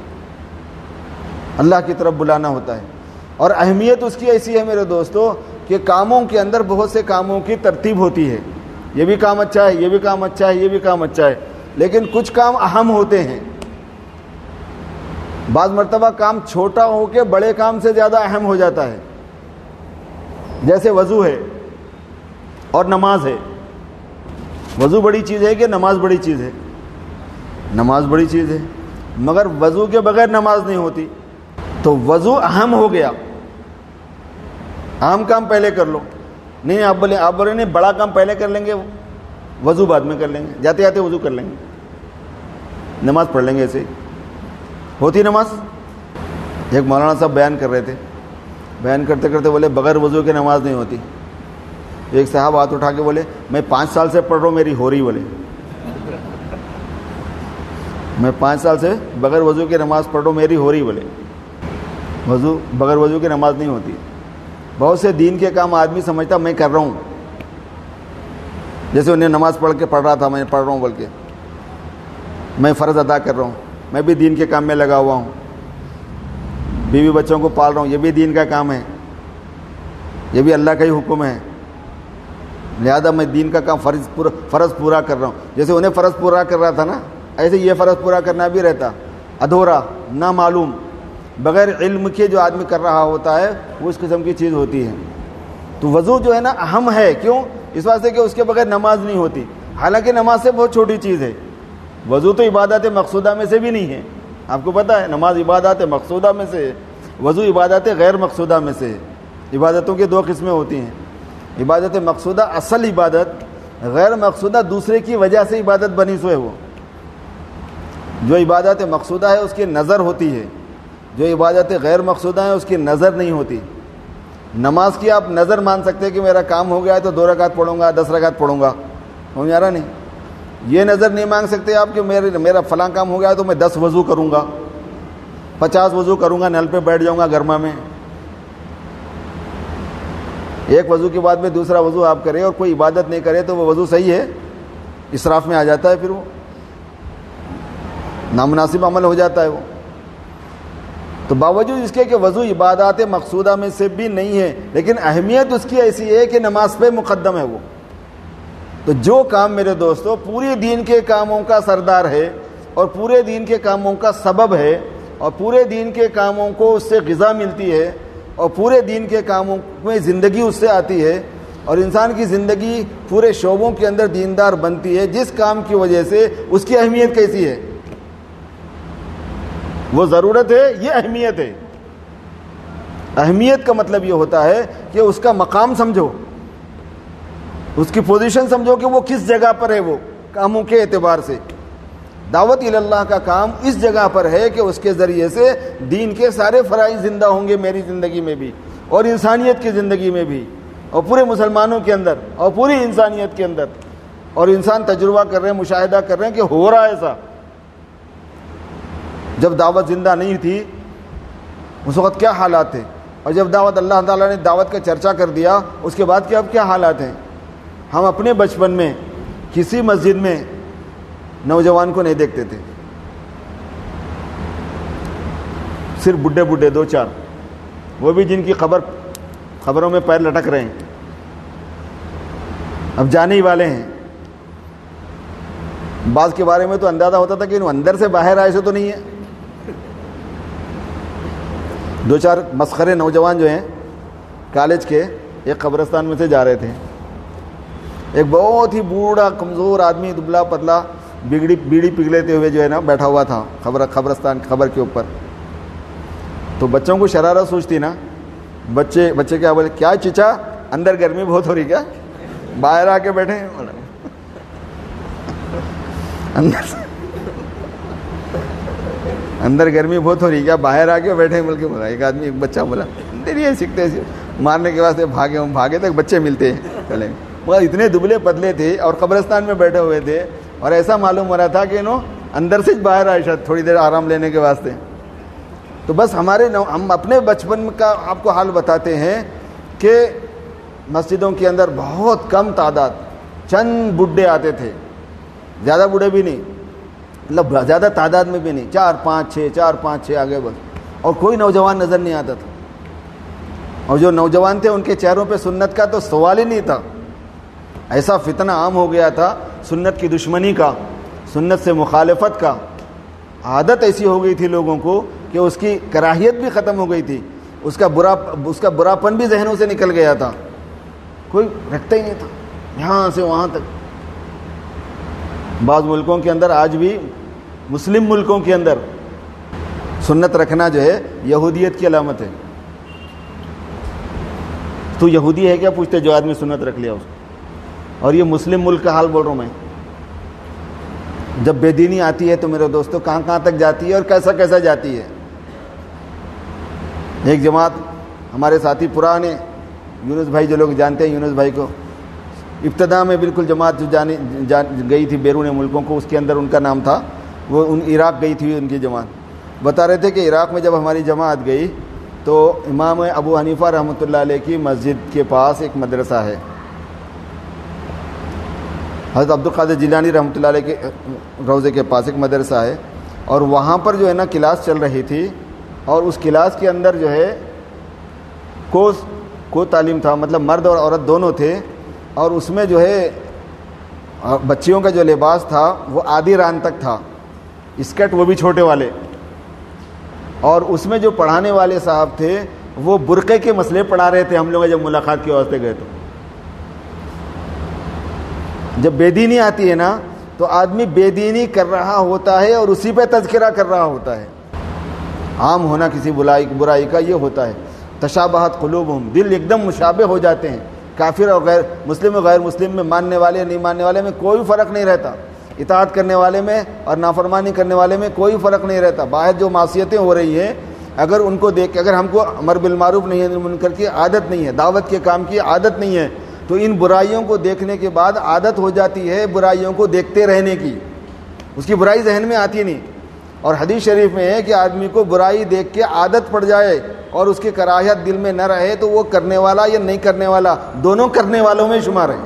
اللہ کی طرف بلانا ہوتا ہے، اور اہمیت اس کی ایسی ہے میرے دوستو کہ کاموں کے اندر بہت سے کاموں کی ترتیب ہوتی ہے، یہ بھی کام اچھا ہے، یہ بھی کام اچھا ہے، یہ بھی کام اچھا ہے، لیکن کچھ کام اہم ہوتے ہیں۔ بعض مرتبہ کام چھوٹا ہو کے بڑے کام سے زیادہ اہم ہو جاتا ہے، جیسے وضو ہے اور نماز ہے۔ وضو بڑی چیز ہے کہ نماز بڑی چیز ہے؟ نماز بڑی چیز ہے، مگر وضو کے بغیر نماز نہیں ہوتی، تو وضو اہم ہو گیا، اہم کام پہلے کر لو۔ نہیں آپ بولے نہیں، بڑا کام پہلے کر لیں گے، وضو بعد میں کر لیں گے، جاتے جاتے وضو کر لیں گے، نماز پڑھ لیں گے۔ ایسے ہوتی نماز؟ ایک مولانا صاحب بیان کر رہے تھے، بیان کرتے کرتے بولے بغیر وضو کے نماز نہیں ہوتی۔ ایک صاحب ہاتھ اٹھا کے بولے میں 5 سال سے پڑھ رہا ہوں، میری ہو رہی۔ بولے میں 5 سال سے بغیر وضو کی نماز پڑھ رہا ہوں، میری ہو رہی۔ بولے وضو بغیر وضو کی نماز نہیں ہوتی۔ بہت سے دین کے کام آدمی سمجھتا میں کر رہا ہوں، جیسے انہیں نماز پڑھ کے پڑھ رہا تھا، میں پڑھ رہا ہوں بول کے، میں فرض ادا کر رہا ہوں، میں بھی دین کے کام میں لگا ہوا ہوں، بیوی بچوں کو پال رہا ہوں، یہ بھی دین کا کام ہے، یہ بھی اللہ کا ہی حکم ہے، لہذا میں دین کا کام فرض پورا کر رہا ہوں۔ جیسے انہیں فرض پورا کر رہا تھا نا، ایسے یہ فرض پورا کرنا بھی رہتا، ادھورا، نامعلوم، بغیر علم کے جو آدمی کر رہا ہوتا ہے وہ اس قسم کی چیز ہوتی ہے. تو وضو جو ہے نا اہم ہے. کیوں؟ اس واسطے کہ اس کے بغیر نماز نہیں ہوتی. حالانکہ نماز سے بہت چھوٹی چیز ہے. وضو تو عبادت مقصودہ میں سے بھی نہیں ہے. آپ کو پتہ ہے نماز عبادت مقصودہ میں سے ہے, وضو عبادت غیر مقصودہ میں سے ہے. عبادتوں کی دو قسمیں ہوتی ہیں, عبادت مقصودہ اصل عبادت, غیر مقصودہ دوسرے کی وجہ سے عبادت بنی سو ہے. وہ جو عبادت مقصودہ ہے اس کی نظر ہوتی ہے, جو عبادت غیر مقصودہ ہے اس کی نظر نہیں ہوتی. نماز کی آپ نظر مان سکتے کہ میرا کام ہو گیا ہے تو 2 رکعت پڑھوں گا, 10 رکعت پڑھوں گا, سمجھ آ رہا نہیں؟ یہ نظر نہیں مانگ سکتے آپ کہ میرا فلاں کام ہو گیا ہے تو میں 10 وضو کروں گا, 50 وضو کروں گا, نل پہ بیٹھ جاؤں گا گرما میں. ایک وضو کے بعد میں دوسرا وضو آپ کریں اور کوئی عبادت نہیں کرے تو وہ وضو صحیح ہے؟ اسراف میں آ جاتا ہے, پھر وہ نامناسب عمل ہو جاتا ہے وہ. تو باوجود اس کے کہ وضو عبادات مقصودہ میں سے بھی نہیں ہے, لیکن اہمیت اس کی ایسی ہے کہ نماز پہ مقدم ہے وہ. تو جو کام میرے دوستو پورے دین کے کاموں کا سردار ہے اور پورے دین کے کاموں کا سبب ہے اور پورے دین کے کاموں کو اس سے غذا ملتی ہے اور پورے دین کے کاموں میں زندگی اس سے آتی ہے اور انسان کی زندگی پورے شعبوں کے اندر دیندار بنتی ہے, جس کام کی وجہ سے اس کی اہمیت کیسی ہے؟ وہ ضرورت ہے, یہ اہمیت ہے. اہمیت کا مطلب یہ ہوتا ہے کہ اس کا مقام سمجھو, اس کی پوزیشن سمجھو کہ وہ کس جگہ پر ہے. وہ کاموں کے اعتبار سے دعوت اللہ کا کام اس جگہ پر ہے کہ اس کے ذریعے سے دین کے سارے فرائض زندہ ہوں گے میری زندگی میں بھی اور انسانیت کی زندگی میں بھی اور پورے مسلمانوں کے اندر اور پوری انسانیت کے اندر. اور انسان تجربہ کر رہے ہیں, مشاہدہ کر رہے ہیں کہ ہو رہا ہے ایسا. جب دعوت زندہ نہیں تھی اس وقت کیا حالات تھے, اور جب دعوت اللہ تعالیٰ نے دعوت کا چرچا کر دیا اس کے بعد کہ اب کیا حالات ہیں. ہم اپنے بچپن میں کسی مسجد میں نوجوان کو نہیں دیکھتے تھے, صرف بڈھے بڈھے 2-4, وہ بھی جن کی خبروں میں پیر لٹک رہے ہیں, اب جانے ہی والے ہیں. بعض کے بارے میں تو اندازہ ہوتا تھا کہ انہوں اندر سے باہر آئے سے تو نہیں ہے. 2-4 مسخرے نوجوان جو ہیں کالج کے ایک قبرستان میں سے جا رہے تھے. ایک بہت ہی بوڑھا کمزور آدمی دبلا پتلا بیڑی پگھلیتے ہوئے جو ہے نا بیٹھا ہوا تھا قبرستان قبر کے اوپر. تو بچوں کو شرارت سوچتی نا, بچے کیا بولے, کیا چچا اندر گرمی بہت ہو رہی کیا, باہر آ کے بیٹھے اندر گرمی بہت ہو رہی کیا, باہر آ کے بیٹھے بول کے بولا. ایک آدمی ایک بچہ بولا اندر یہ سیکھتے مارنے کے واسطے بھاگے تک بچے ملتے ہیں چلے. مگر اتنے دبلے پتلے تھے اور قبرستان میں بیٹھے ہوئے تھے اور ایسا معلوم ہو رہا تھا کہ اندر سے باہر آئے شاید تھوڑی دیر آرام لینے کے واسطے. تو بس ہم اپنے بچپن کا آپ کو حال بتاتے ہیں کہ مسجدوں کے اندر بہت کم تعداد, چند بڈھے آتے تھے, زیادہ بوڑھے بھی نہیں, مطلب زیادہ تعداد میں بھی نہیں, 4-5-6 آگے بس, اور کوئی نوجوان نظر نہیں آتا تھا. اور جو نوجوان تھے ان کے چہروں پہ سنت کا تو سوال ہی نہیں تھا. ایسا فتنہ عام ہو گیا تھا سنت کی دشمنی کا, سنت سے مخالفت کا. عادت ایسی ہو گئی تھی لوگوں کو کہ اس کی کراہیت بھی ختم ہو گئی تھی, اس کا براپن بھی ذہنوں سے نکل گیا تھا, کوئی رکھتا ہی نہیں تھا یہاں سے وہاں تک. بعض ملکوں کے اندر آج بھی, مسلم ملکوں کے اندر سنت رکھنا جو ہے یہودیت کی علامت ہے. تو یہودی ہے کیا پوچھتے جو آدمی سنت رکھ لیا اس کو. اور یہ مسلم ملک کا حال بول رہا ہوں میں. جب بے دینی آتی ہے تو میرے دوستوں کہاں تک جاتی ہے اور کیسا جاتی ہے. ایک جماعت ہمارے ساتھی پرانے یونس بھائی, جو لوگ جانتے ہیں یونس بھائی کو, ابتدا میں بالکل جماعت جو گئی تھی بیرون ملکوں کو, اس کے اندر ان کا نام تھا, وہ عراق گئی تھی ان کی جماعت. بتا رہے تھے کہ عراق میں جب ہماری جماعت گئی تو امام ابو حنیفہ رحمۃ اللہ علیہ کی مسجد کے پاس ایک مدرسہ ہے, حضرت عبد القادر جیلانی رحمۃ اللہ علیہ کے روضے کے پاس ایک مدرسہ ہے, اور وہاں پر جو ہے نا کلاس چل رہی تھی, اور اس کلاس کے اندر جو ہے کو تعلیم تھا, مطلب مرد اور عورت دونوں تھے, اور اس میں جو ہے بچیوں کا جو لباس تھا وہ آدھی ران تک تھا, اسکرٹ وہ بھی چھوٹے والے, اور اس میں جو پڑھانے والے صاحب تھے وہ برقعے کے مسئلے پڑھا رہے تھے ہم لوگ جب ملاقات کی واسطے گئے تو. جب بے دینی آتی ہے نا تو آدمی بے دینی کر رہا ہوتا ہے اور اسی پہ تذکرہ کر رہا ہوتا ہے. عام ہونا کسی برائی کا یہ ہوتا ہے. تشابہت قلوبہم، دل ایک دم مشابہ ہو جاتے ہیں. کافر اور غیر مسلم میں، ماننے والے اور نہیں ماننے والے میں کوئی فرق نہیں رہتا. اطاعت کرنے والے میں اور نافرمانی کرنے والے میں کوئی فرق نہیں رہتا. باہر جو معصیتیں ہو رہی ہیں اگر ان کو دیکھ کے، اگر ہم کو امر بالمعروف نہی عن المنکر کی عادت نہیں ہے، دعوت کے کام کی عادت نہیں ہے، تو ان برائیوں کو دیکھنے کے بعد عادت ہو جاتی ہے برائیوں کو دیکھتے رہنے کی. اس کی برائی ذہن میں آتی نہیں. اور حدیث شریف میں ہے کہ آدمی کو برائی دیکھ کے عادت پڑ جائے اور اس کی کراہیت دل میں نہ رہے تو وہ کرنے والا یا نہیں کرنے والا دونوں کرنے والوں میں شمار ہے.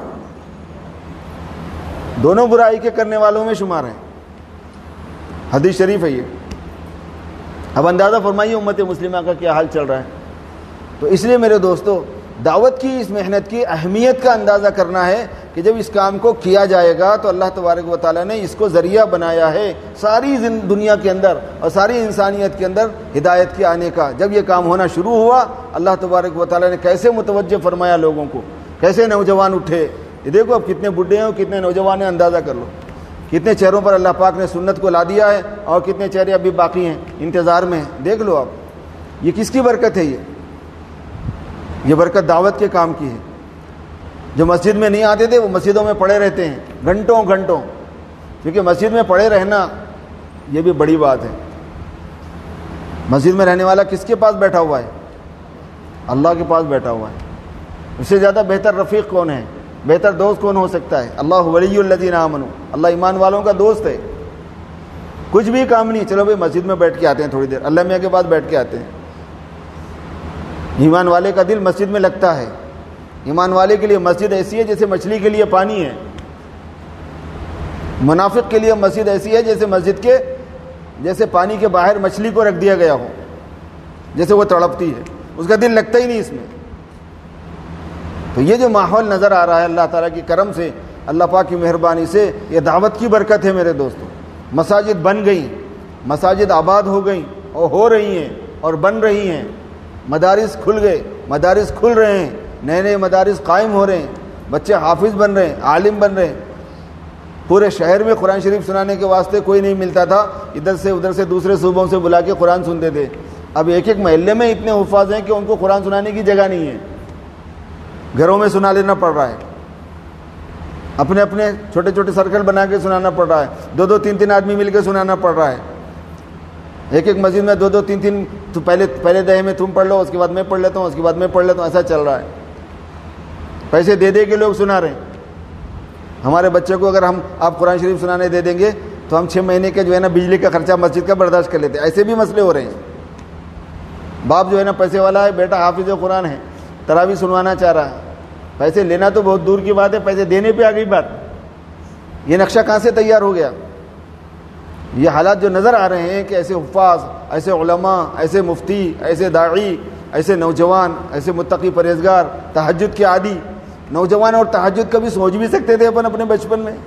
دونوں برائی کے کرنے والوں میں شمار ہیں. حدیث شریف ہے یہ. اب اندازہ فرمائیے امت مسلمہ کا کیا حال چل رہا ہے. تو اس لیے میرے دوستو، دعوت کی اس محنت کی اہمیت کا اندازہ کرنا ہے کہ جب اس کام کو کیا جائے گا تو اللہ تبارک و تعالیٰ نے اس کو ذریعہ بنایا ہے ساری دنیا کے اندر اور ساری انسانیت کے اندر ہدایت کے آنے کا. جب یہ کام ہونا شروع ہوا اللہ تبارک و تعالیٰ نے کیسے متوجہ فرمایا لوگوں کو، کیسے نوجوان اٹھے. یہ دیکھو اب کتنے بڈھے ہیں اور کتنے نوجوان ہیں، اندازہ کر لو. کتنے چہروں پر اللہ پاک نے سنت کو لا دیا ہے اور کتنے چہرے ابھی باقی ہیں، انتظار میں ہیں. دیکھ لو آپ، یہ کس کی برکت ہے؟ یہ برکت دعوت کے کام کی ہے. جو مسجد میں نہیں آتے تھے وہ مسجدوں میں پڑے رہتے ہیں گھنٹوں گھنٹوں، کیونکہ مسجد میں پڑے رہنا یہ بھی بڑی بات ہے. مسجد میں رہنے والا کس کے پاس بیٹھا ہوا ہے؟ اللہ کے پاس بیٹھا ہوا ہے. اس سے زیادہ بہتر رفیق کون ہے، بہتر دوست کون ہو سکتا ہے؟ اللہ ولی الذین آمنوا، اللہ ایمان والوں کا دوست ہے. کچھ بھی کام نہیں، چلو بھائی مسجد میں بیٹھ کے آتے ہیں تھوڑی دیر، اللہ میاں کے پاس بیٹھ کے آتے ہیں. ایمان والے کا دل مسجد میں لگتا ہے. ایمان والے کے لیے مسجد ایسی ہے جیسے مچھلی کے لیے پانی ہے. منافق کے لیے مسجد ایسی ہے جیسے پانی کے باہر مچھلی کو رکھ دیا گیا ہو، جیسے وہ تڑپتی ہے، اس کا دل لگتا ہی نہیں اس میں. تو یہ جو ماحول نظر آ رہا ہے اللہ تعالیٰ کی کرم سے، اللہ پاک کی مہربانی سے، یہ دعوت کی برکت ہے میرے دوستوں. مساجد بن گئیں، مساجد آباد ہو گئیں اور ہو رہی ہیں اور بن رہی ہیں. مدارس کھل گئے، مدارس کھل رہے ہیں، نئے نئے مدارس قائم ہو رہے ہیں، بچے حافظ بن رہے ہیں، عالم بن رہے ہیں. پورے شہر میں قرآن شریف سنانے کے واسطے کوئی نہیں ملتا تھا، ادھر سے ادھر سے دوسرے صوبوں سے بلا کے قرآن سنتے تھے. اب ایک ایک محلے میں اتنے حفاظ ہیں کہ ان کو قرآن سنانے کی جگہ نہیں ہے، گھروں میں سنا لینا پڑ رہا ہے. اپنے اپنے چھوٹے چھوٹے سرکل بنا کے سنانا پڑ رہا ہے، دو دو تین تین آدمی مل کے سنانا پڑ رہا ہے. ایک ایک مسجد میں دو دو تین تین، تو پہلے دہے میں تم پڑھ لو، اس کے بعد میں پڑھ لیتا ہوں، اس کے بعد میں پڑھ لیتا ہوں، ایسا چل رہا ہے. پیسے دے دے کے لوگ سنا رہے ہیں. ہمارے بچے کو اگر آپ قرآن شریف سنانے دے دیں گے تو ہم 6 مہینے کے جو ہے نا بجلی کا خرچہ مسجد کا برداشت کر لیتے ہیں. ایسے بھی مسئلے ہو رہے ہیں. باپ جو ہے نا پیسے والا ہے، بیٹا حافظ قرآن ہے، تراویح سنوانا چاہ رہا ہے. پیسے لینا تو بہت دور کی بات ہے، پیسے دینے پہ آ گئی بات. یہ نقشہ کہاں سے تیار ہو گیا؟ یہ حالات جو نظر آ رہے ہیں کہ ایسے حفاظ، ایسے علماء، ایسے مفتی، ایسے داعی، ایسے نوجوان، ایسے متقی پرہیزگار، تہجد کے عادی نوجوان. اور تہجد کبھی سوچ بھی سکتے تھے اپنے بچپن میں؟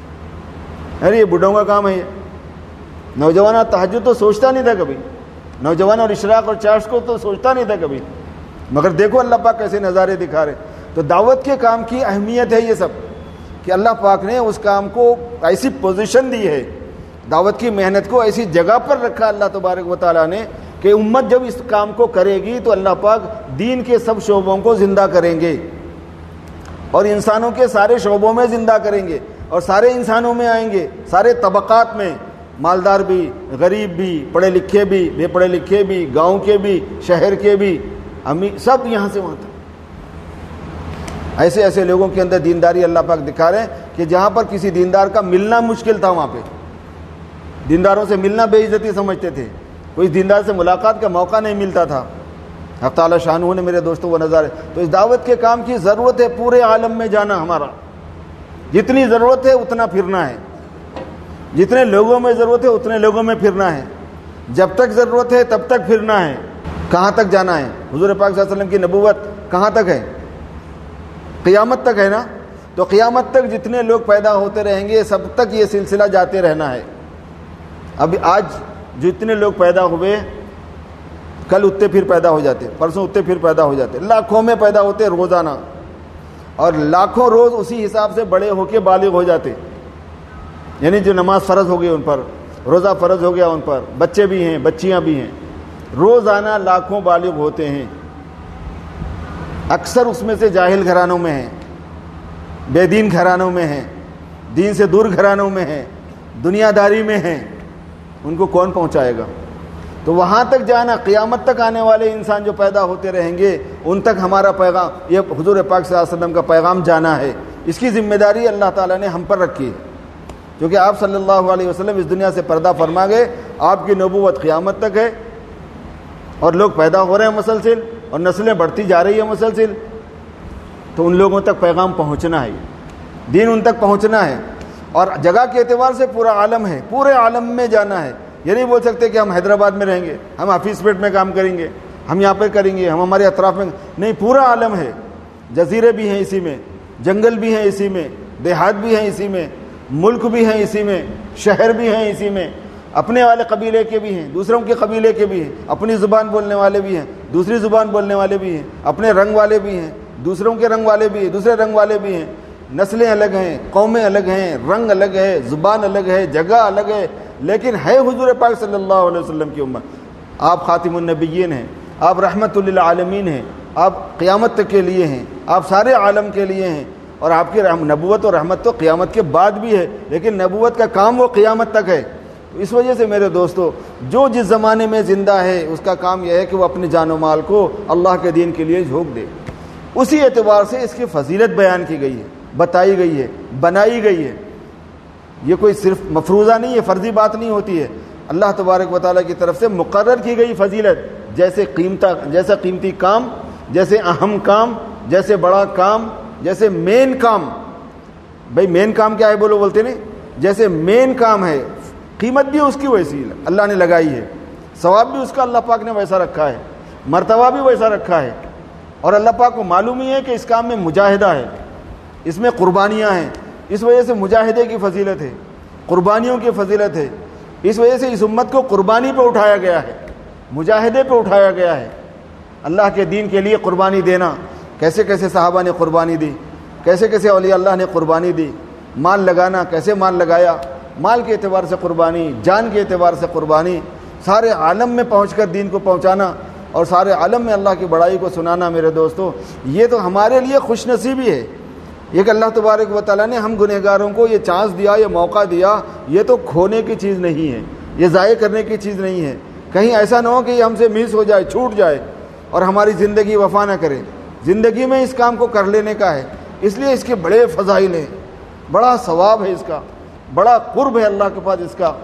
ارے یہ بڈھوں کا کام ہے. یہ نوجوان اور تہجد تو سوچتا نہیں تھا کبھی، نوجوان اور اشراق اور چاشت کو تو سوچتا نہیں تھا کبھی. مگر دیکھو اللہ پاک کیسے نظارے دکھا رہے. تو دعوت کے کام کی اہمیت ہے یہ سب، کہ اللہ پاک نے اس کام کو ایسی پوزیشن دی ہے، دعوت کی محنت کو ایسی جگہ پر رکھا اللہ تبارک و تعالیٰ نے کہ امت جب اس کام کو کرے گی تو اللہ پاک دین کے سب شعبوں کو زندہ کریں گے اور انسانوں کے سارے شعبوں میں زندہ کریں گے اور سارے انسانوں میں آئیں گے، سارے طبقات میں، مالدار بھی، غریب بھی، پڑھے لکھے بھی، بے پڑھے لکھے بھی، گاؤں کے بھی، شہر کے بھی، امیر، سب یہاں سے وہاں تک. ایسے ایسے لوگوں کے اندر دینداری اللہ پاک دکھا رہے ہیں کہ جہاں پر کسی دیندار کا ملنا مشکل تھا، وہاں پہ دینداروں سے ملنا بے عزتی سمجھتے تھے، کوئی دیندار سے ملاقات کا موقع نہیں ملتا تھا. حق تعالی شانہ نے میرے دوستوں وہ نظارے. تو اس دعوت کے کام کی ضرورت ہے پورے عالم میں جانا. ہمارا جتنی ضرورت ہے اتنا پھرنا ہے، جتنے لوگوں میں ضرورت ہے اتنے لوگوں میں پھرنا ہے، جب تک ضرورت ہے تب تک پھرنا ہے. کہاں تک جانا ہے؟ حضور پاک صلی اللہ علیہ وسلم کی نبوت کہاں تک ہے؟ قیامت تک ہے نا. تو قیامت تک جتنے لوگ پیدا ہوتے رہیں گے سب تک یہ سلسلہ جاتے رہنا ہے. اب آج جتنے لوگ پیدا ہوئے کل اتنے پھر پیدا ہو جاتے, پرسوں اتنے پھر پیدا ہو جاتے, لاکھوں میں پیدا ہوتے روزانہ, اور لاکھوں روز اسی حساب سے بڑے ہو کے بالغ ہو جاتے. یعنی جو نماز فرض ہو گئی ان پر, روزہ فرض ہو گیا ان پر, بچے بھی ہیں بچیاں بھی ہیں, روزانہ لاکھوں بالغ ہوتے ہیں. اکثر اس میں سے جاہل گھرانوں میں ہیں, بے دین گھرانوں میں ہیں, دین سے دور گھرانوں میں ہیں, دنیا داری میں ہیں. ان کو کون پہنچائے گا؟ تو وہاں تک جانا, قیامت تک آنے والے انسان جو پیدا ہوتے رہیں گے ان تک ہمارا پیغام, یہ حضور پاک صلی اللہ علیہ وسلم کا پیغام جانا ہے. اس کی ذمہ داری اللہ تعالیٰ نے ہم پر رکھی ہے, کیونکہ آپ صلی اللہ علیہ وسلم اس دنیا سے پردہ فرما گئے. آپ کی نبوت قیامت تک ہے, اور لوگ پیدا ہو رہے ہیں مسلسل, اور نسلیں بڑھتی جا رہی ہیں مسلسل. تو ان لوگوں تک پیغام پہنچنا ہے, دین ان تک پہنچنا ہے. اور جگہ کے اعتبار سے پورا عالم ہے, پورے عالم میں جانا ہے. یہ نہیں بول سکتے کہ ہم حیدرآباد میں رہیں گے, ہم حفیظ پیٹ میں کام کریں گے, ہم یہاں پہ کریں گے, ہم ہمارے اطراف میں نہیں. پورا عالم ہے, جزیرے بھی ہیں اسی میں, جنگل بھی ہیں اسی میں, دیہات بھی ہیں اسی میں, ملک بھی ہیں اسی میں, شہر بھی ہیں اسی میں, اپنے والے قبیلے کے بھی ہیں, دوسروں کے قبیلے کے بھی ہیں, اپنی زبان بولنے والے بھی ہیں, دوسری زبان بولنے والے بھی ہیں, اپنے رنگ والے بھی ہیں, دوسروں کے رنگ والے بھی ہیں, دوسرے رنگ والے بھی ہیں. نسلیں الگ ہیں, قومیں الگ ہیں, رنگ الگ ہے, زبان الگ ہے, جگہ الگ ہے, لیکن ہے حضور پاک صلی اللہ علیہ وسلم کی امت. آپ خاتم النبیین ہیں, آپ رحمت للعالمین ہیں, آپ قیامت تک کے لیے ہیں, آپ سارے عالم کے لیے ہیں. اور آپ کی نبوت اور رحمت تو قیامت کے بعد بھی ہے, لیکن نبوت کا کام وہ قیامت تک ہے. اس وجہ سے میرے دوستو, جو جس زمانے میں زندہ ہے اس کا کام یہ ہے کہ وہ اپنے جان و مال کو اللہ کے دین کے لیے جھونک دے. اسی اعتبار سے اس کی فضیلت بیان کی گئی ہے, بتائی گئی ہے, بنائی گئی ہے. یہ کوئی صرف مفروضہ نہیں ہے, فرضی بات نہیں ہوتی ہے. اللہ تبارک و تعالیٰ کی طرف سے مقرر کی گئی فضیلت, جیسے جیسا قیمتی کام, جیسے اہم کام, جیسے بڑا کام, جیسے مین کام. بھائی مین کام کیا ہے بولو, بولتے نہیں, جیسے مین کام ہے, قیمت بھی اس کی ویسی اللہ نے لگائی ہے, ثواب بھی اس کا اللہ پاک نے ویسا رکھا ہے, مرتبہ بھی ویسا رکھا ہے. اور اللہ پاک کو معلوم ہی ہے کہ اس کام میں مجاہدہ ہے, اس میں قربانیاں ہیں. اس وجہ سے مجاہدے کی فضیلت ہے, قربانیوں کی فضیلت ہے. اس وجہ سے اس امت کو قربانی پہ اٹھایا گیا ہے, مجاہدے پہ اٹھایا گیا ہے. اللہ کے دین کے لیے قربانی دینا, کیسے کیسے صحابہ نے قربانی دی, کیسے کیسے اولیاء اللہ نے قربانی دی. مال لگانا, کیسے مال لگایا, مال کے اعتبار سے قربانی, جان کے اعتبار سے قربانی. سارے عالم میں پہنچ کر دین کو پہنچانا اور سارے عالم میں اللہ کی بڑائی کو سنانا. میرے دوستو, یہ تو ہمارے لیے خوش نصیبی ہے. یہ کہ اللہ تبارک و تعالیٰ نے ہم گنہگاروں کو یہ چانس دیا, یہ موقع دیا. یہ تو کھونے کی چیز نہیں ہے, یہ ضائع کرنے کی چیز نہیں ہے. کہیں ایسا نہ ہو کہ یہ ہم سے مس ہو جائے, چھوٹ جائے اور ہماری زندگی وفا نہ کرے. زندگی میں اس کام کو کر لینے کا ہے. اس لیے اس کے بڑے فضائل ہیں, بڑا ثواب ہے اس کا, بڑا قرب ہے اللہ کے پاس اس کا.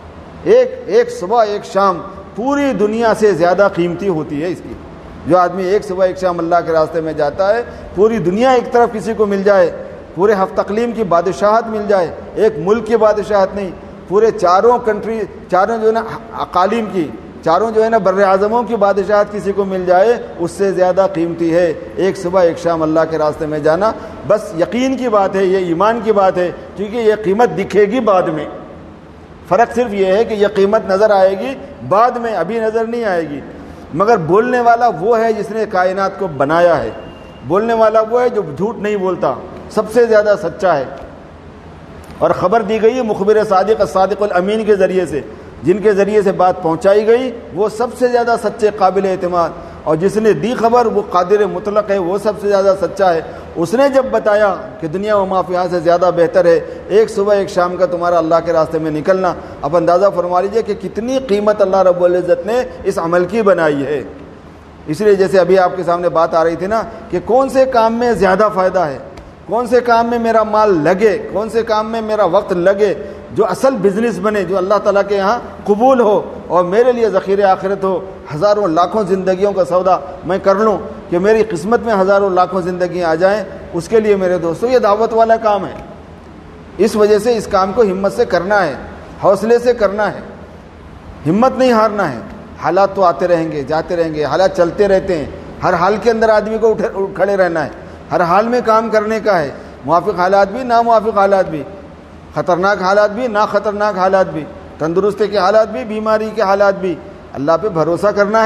ایک صبح ایک شام پوری دنیا سے زیادہ قیمتی ہوتی ہے اس کی. جو آدمی ایک صبح ایک شام اللہ کے راستے میں جاتا ہے, پوری دنیا ایک طرف کسی کو مل جائے, پورے ہفت اقلیم کی بادشاہت مل جائے, ایک ملک کی بادشاہت نہیں, پورے چاروں کنٹری, چاروں جو ہے نا اقالیم کی, چاروں جو ہے نا بر اعظموں کی بادشاہت کسی کو مل جائے, اس سے زیادہ قیمتی ہے ایک صبح ایک شام اللہ کے راستے میں جانا. بس یقین کی بات ہے, یہ ایمان کی بات ہے, کیونکہ یہ قیمت دکھے گی بعد میں. فرق صرف یہ ہے کہ یہ قیمت نظر آئے گی بعد میں, ابھی نظر نہیں آئے گی. مگر بولنے والا وہ ہے جس نے کائنات کو بنایا ہے. بولنے والا وہ ہے جو جھوٹ نہیں بولتا, سب سے زیادہ سچا ہے. اور خبر دی گئی مخبر صادق الصادق الامین کے ذریعے سے, جن کے ذریعے سے بات پہنچائی گئی وہ سب سے زیادہ سچے قابل اعتماد. اور جس نے دی خبر وہ قادر مطلق ہے, وہ سب سے زیادہ سچا ہے. اس نے جب بتایا کہ دنیا و ما فیہا سے زیادہ بہتر ہے ایک صبح ایک شام کا تمہارا اللہ کے راستے میں نکلنا, اب اندازہ فرما لیجئے کہ کتنی قیمت اللہ رب العزت نے اس عمل کی بنائی ہے. اس لیے جیسے ابھی آپ کے سامنے بات آ رہی تھی نا کہ کون سے کام میں زیادہ فائدہ ہے, کون سے کام میں میرا مال لگے, کون سے کام میں میرا وقت لگے, جو اصل بزنس بنے, جو اللہ تعالیٰ کے یہاں قبول ہو اور میرے لیے ذخیرہ آخرت ہو. ہزاروں لاکھوں زندگیوں کا سودا میں کر لوں کہ میری قسمت میں ہزاروں لاکھوں زندگیاں آ جائیں, اس کے لیے میرے دوستو یہ دعوت والا کام ہے. اس وجہ سے اس کام کو ہمت سے کرنا ہے, حوصلے سے کرنا ہے, ہمت نہیں ہارنا ہے. حالات تو آتے رہیں گے, جاتے رہیں گے, حالات چلتے رہتے ہیں. ہر حال کے اندر آدمی کو کھڑے رہنا ہے, ہر حال میں کام کرنے کا ہے. موافق حالات بھی, ناموافق حالات بھی, خطرناک حالات بھی, نا خطرناک حالات بھی, تندرستی کے حالات بھی, بیماری کے حالات بھی, اللہ پہ بھروسہ کرنا ہے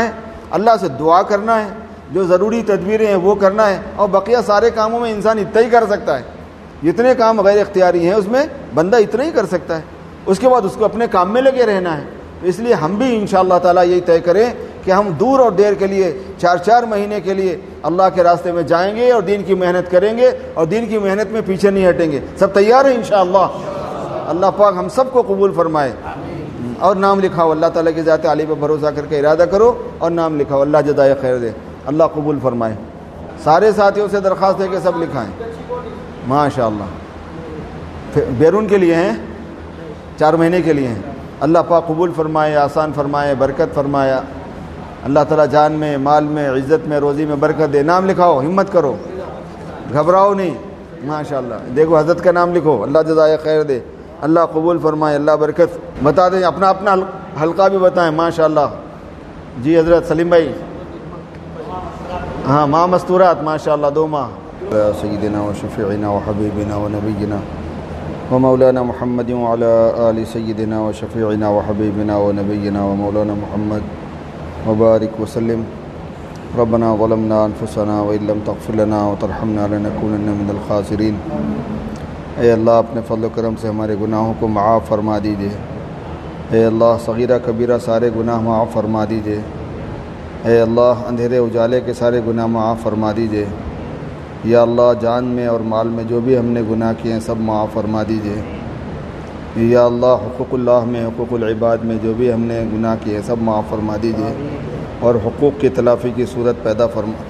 اللہ سے دعا کرنا ہے، جو ضروری تدبیریں ہیں وہ کرنا ہے، اور بقیہ سارے کاموں میں انسان اتنا ہی کر سکتا ہے، جتنے کام غیر اختیاری ہیں اس میں بندہ اتنا ہی کر سکتا ہے، اس کے بعد اس کو اپنے کام میں لگے رہنا ہے۔ تو اس لیے ہم بھی انشاءاللہ تعالیٰ یہی طے کریں کہ ہم دور اور دیر کے لیے 4 مہینے کے لیے اللہ کے راستے میں جائیں گے اور دین کی محنت کریں گے، اور دین کی محنت میں پیچھے نہیں ہٹیں گے۔ سب تیار ہیں انشاءاللہ؟ اللہ پاک ہم سب کو قبول فرمائے۔ اور نام لکھاؤ، اللہ تعالیٰ کی ذات عالی پہ بھروسہ کر کے ارادہ کرو اور نام لکھاؤ، اللہ جزائے خیر دے، اللہ قبول فرمائے۔ سارے ساتھیوں سے درخواست ہے کہ سب لکھائیں ماشاءاللہ۔ بیرون کے لیے ہیں، 4 مہینے کے لیے ہیں۔ اللہ پاک قبول فرمائے، آسان فرمائے، برکت فرمایا۔ اللہ تعالیٰ جان میں، مال میں، عزت میں، روزی میں برکت دے۔ نام لکھاؤ، ہمت کرو، گھبراؤ نہیں، ماشاءاللہ۔ دیکھو حضرت کا نام لکھو، اللہ جزائے خیر دے، اللہ قبول فرمائے، اللہ برکت۔ بتا دیں اپنا اپنا حلقہ بھی بتائیں ماشاءاللہ۔ جی حضرت سلیم بھائی، ہاں ماہ مستورات ماشاءاللہ 2 ماہ۔ سیدنا و شفیعنا و حبیبنا و نبینا و مولانا محمد وعلی آل سیدنا و شفیعنا و حبیبنا و نبینا و مولانا محمد وبارک وسلم۔ ربنا ظلمنا انفسنا وان لم تغفر لنا وترحمنا لنکونن من الخاسرین۔ اے اللہ اپنے فضل و کرم سے ہمارے گناہوں کو معاف فرما دیجیے۔ اے اللہ صغیرہ کبیرہ سارے گناہ معاف فرما دیجیے۔ اے اللہ اندھیرے اجالے کے سارے گناہ معاف فرما دیجیے۔ یا اللہ جان میں اور مال میں جو بھی ہم نے گناہ کیے ہیں سب معاف فرما دیجیے۔ یا اللہ حقوق اللہ میں، حقوق العباد میں جو بھی ہم نے گناہ کیے ہیں سب معاف فرما دیجیے، اور حقوق کی تلافی کی صورت پیدا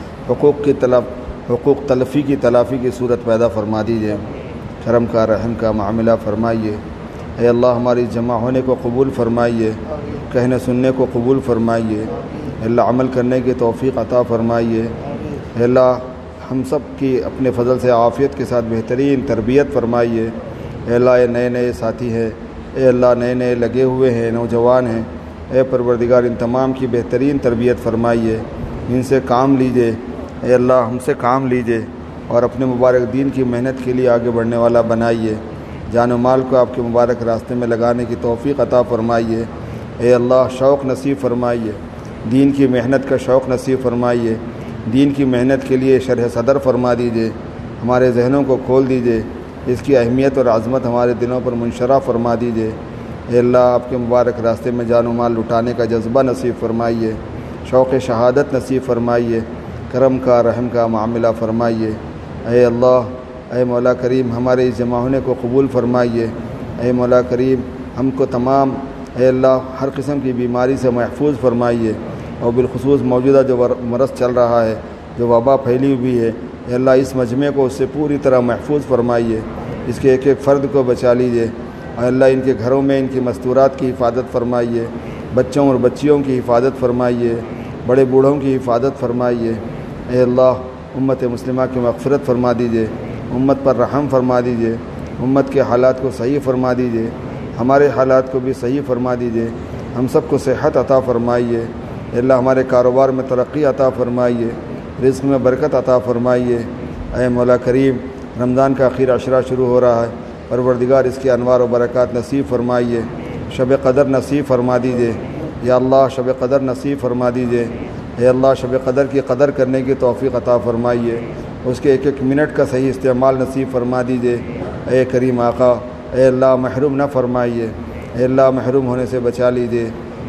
حقوق تلفی کی تلافی کی صورت پیدا فرما دیجیے۔ کرم کا رحم کا معاملہ فرمائیے۔ اے اللہ ہماری جمع ہونے کو قبول فرمائیے، کہنے سننے کو قبول فرمائیے۔ اے اللہ عمل کرنے کی توفیق عطا فرمائیے۔ اے اللہ ہم سب کی اپنے فضل سے عافیت کے ساتھ بہترین تربیت فرمائیے۔ اے اللہ یہ نئے ساتھی ہیں، اے اللہ نئے لگے ہوئے ہیں، نوجوان ہیں، اے پروردگار ان تمام کی بہترین تربیت فرمائیے، ان سے کام لیجئے۔ اے اللہ ہم سے کام لیجئے اور اپنے مبارک دین کی محنت کے لیے آگے بڑھنے والا بنائیے۔ جان و مال کو آپ کے مبارک راستے میں لگانے کی توفیق عطا فرمائیے۔ اے اللہ شوق نصیب فرمائیے، دین کی محنت کا شوق نصیب فرمائیے، دین کی محنت کے لیے شرح صدر فرما دیجئے، ہمارے ذہنوں کو کھول دیجئے، اس کی اہمیت اور عظمت ہمارے دلوں پر منشرح فرما دیجئے۔ اے اللہ آپ کے مبارک راستے میں جان و مال لٹانے کا جذبہ نصیب فرمائیے، شوق شہادت نصیب فرمائیے، کرم کا رحم کا معاملہ فرمائیے۔ اے اللہ، اے مولا کریم ہمارے اس جمع ہونے کو قبول فرمائیے۔ اے مولا کریم ہم کو تمام اے اللہ ہر قسم کی بیماری سے محفوظ فرمائیے، اور بالخصوص موجودہ جو مرض چل رہا ہے، جو وبا پھیلی ہوئی ہے، اے اللہ اس مجمع کو اس سے پوری طرح محفوظ فرمائیے، اس کے ایک فرد کو بچا لیجیے۔ اے اللہ ان کے گھروں میں ان کی مستورات کی حفاظت فرمائیے، بچوں اور بچیوں کی حفاظت فرمائیے، بڑے بوڑھوں کی حفاظت فرمائیے۔ اے اللہ امت مسلمہ کی مغفرت فرما دیجیے، امت پر رحم فرما دیجیے، امت کے حالات کو صحیح فرما دیجیے، ہمارے حالات کو بھی صحیح فرما دیجیے، ہم سب کو صحت عطا فرمائیے۔ اے اللہ ہمارے کاروبار میں ترقی عطا فرمائیے، رزق میں برکت عطا فرمائیے۔ اے مولا کریم رمضان کا آخر عشرہ شروع ہو رہا ہے، پروردگار اس کے انوار و برکات نصیب فرمائیے، شب قدر نصیب فرما دیجیے۔ یا اللہ شب قدر نصیب فرما دیجیے۔ اے اللہ شب قدر کی قدر کرنے کی توفیق عطا فرمائیے، اس کے ایک منٹ کا صحیح استعمال نصیب فرما دیجیے۔ اے کریم آقا، اے اللہ محروم نہ فرمائیے، اے اللہ محروم ہونے سے بچا لیجیے۔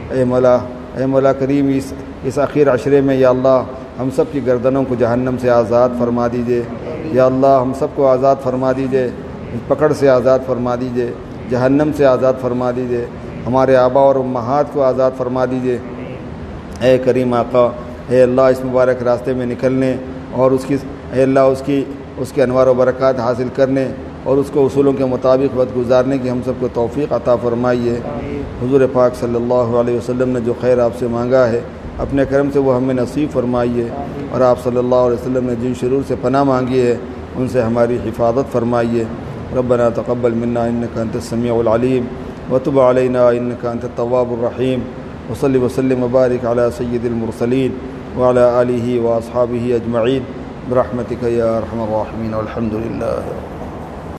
اے مولا کریم اس آخر عشرے میں یا اللہ ہم سب کی گردنوں کو جہنم سے آزاد فرما دیجیے۔ یا اللہ ہم سب کو آزاد فرما دیجیے، پکڑ سے آزاد فرما دیجیے، جہنم سے آزاد فرما دیجیے، ہمارے آبا اور امہات کو آزاد فرما دیجیے۔ اے کریم آقا، اے اللہ اس مبارک راستے میں نکلنے اور اے اللہ اس کے انوار و برکات حاصل کرنے اور اس کو اصولوں کے مطابق وقت گزارنے کی ہم سب کو توفیق عطا فرمائیے۔ حضور پاک صلی اللہ علیہ وسلم نے جو خیر آپ سے مانگا ہے اپنے کرم سے وہ ہمیں نصیب فرمائیے، اور آپ صلی اللہ علیہ وسلم نے جن شرور سے پناہ مانگی ہے ان سے ہماری حفاظت فرمائیے۔ ربنا تقبل منا انک انت السمیع العلیم وتب علینا انک انت التواب الرحیم، وصلی وسلم وبارک علی سید المرسلین وعلی آلہ واصحابہ اجمعین برحمتک یا ارحم الراحمین، والحمد للہ۔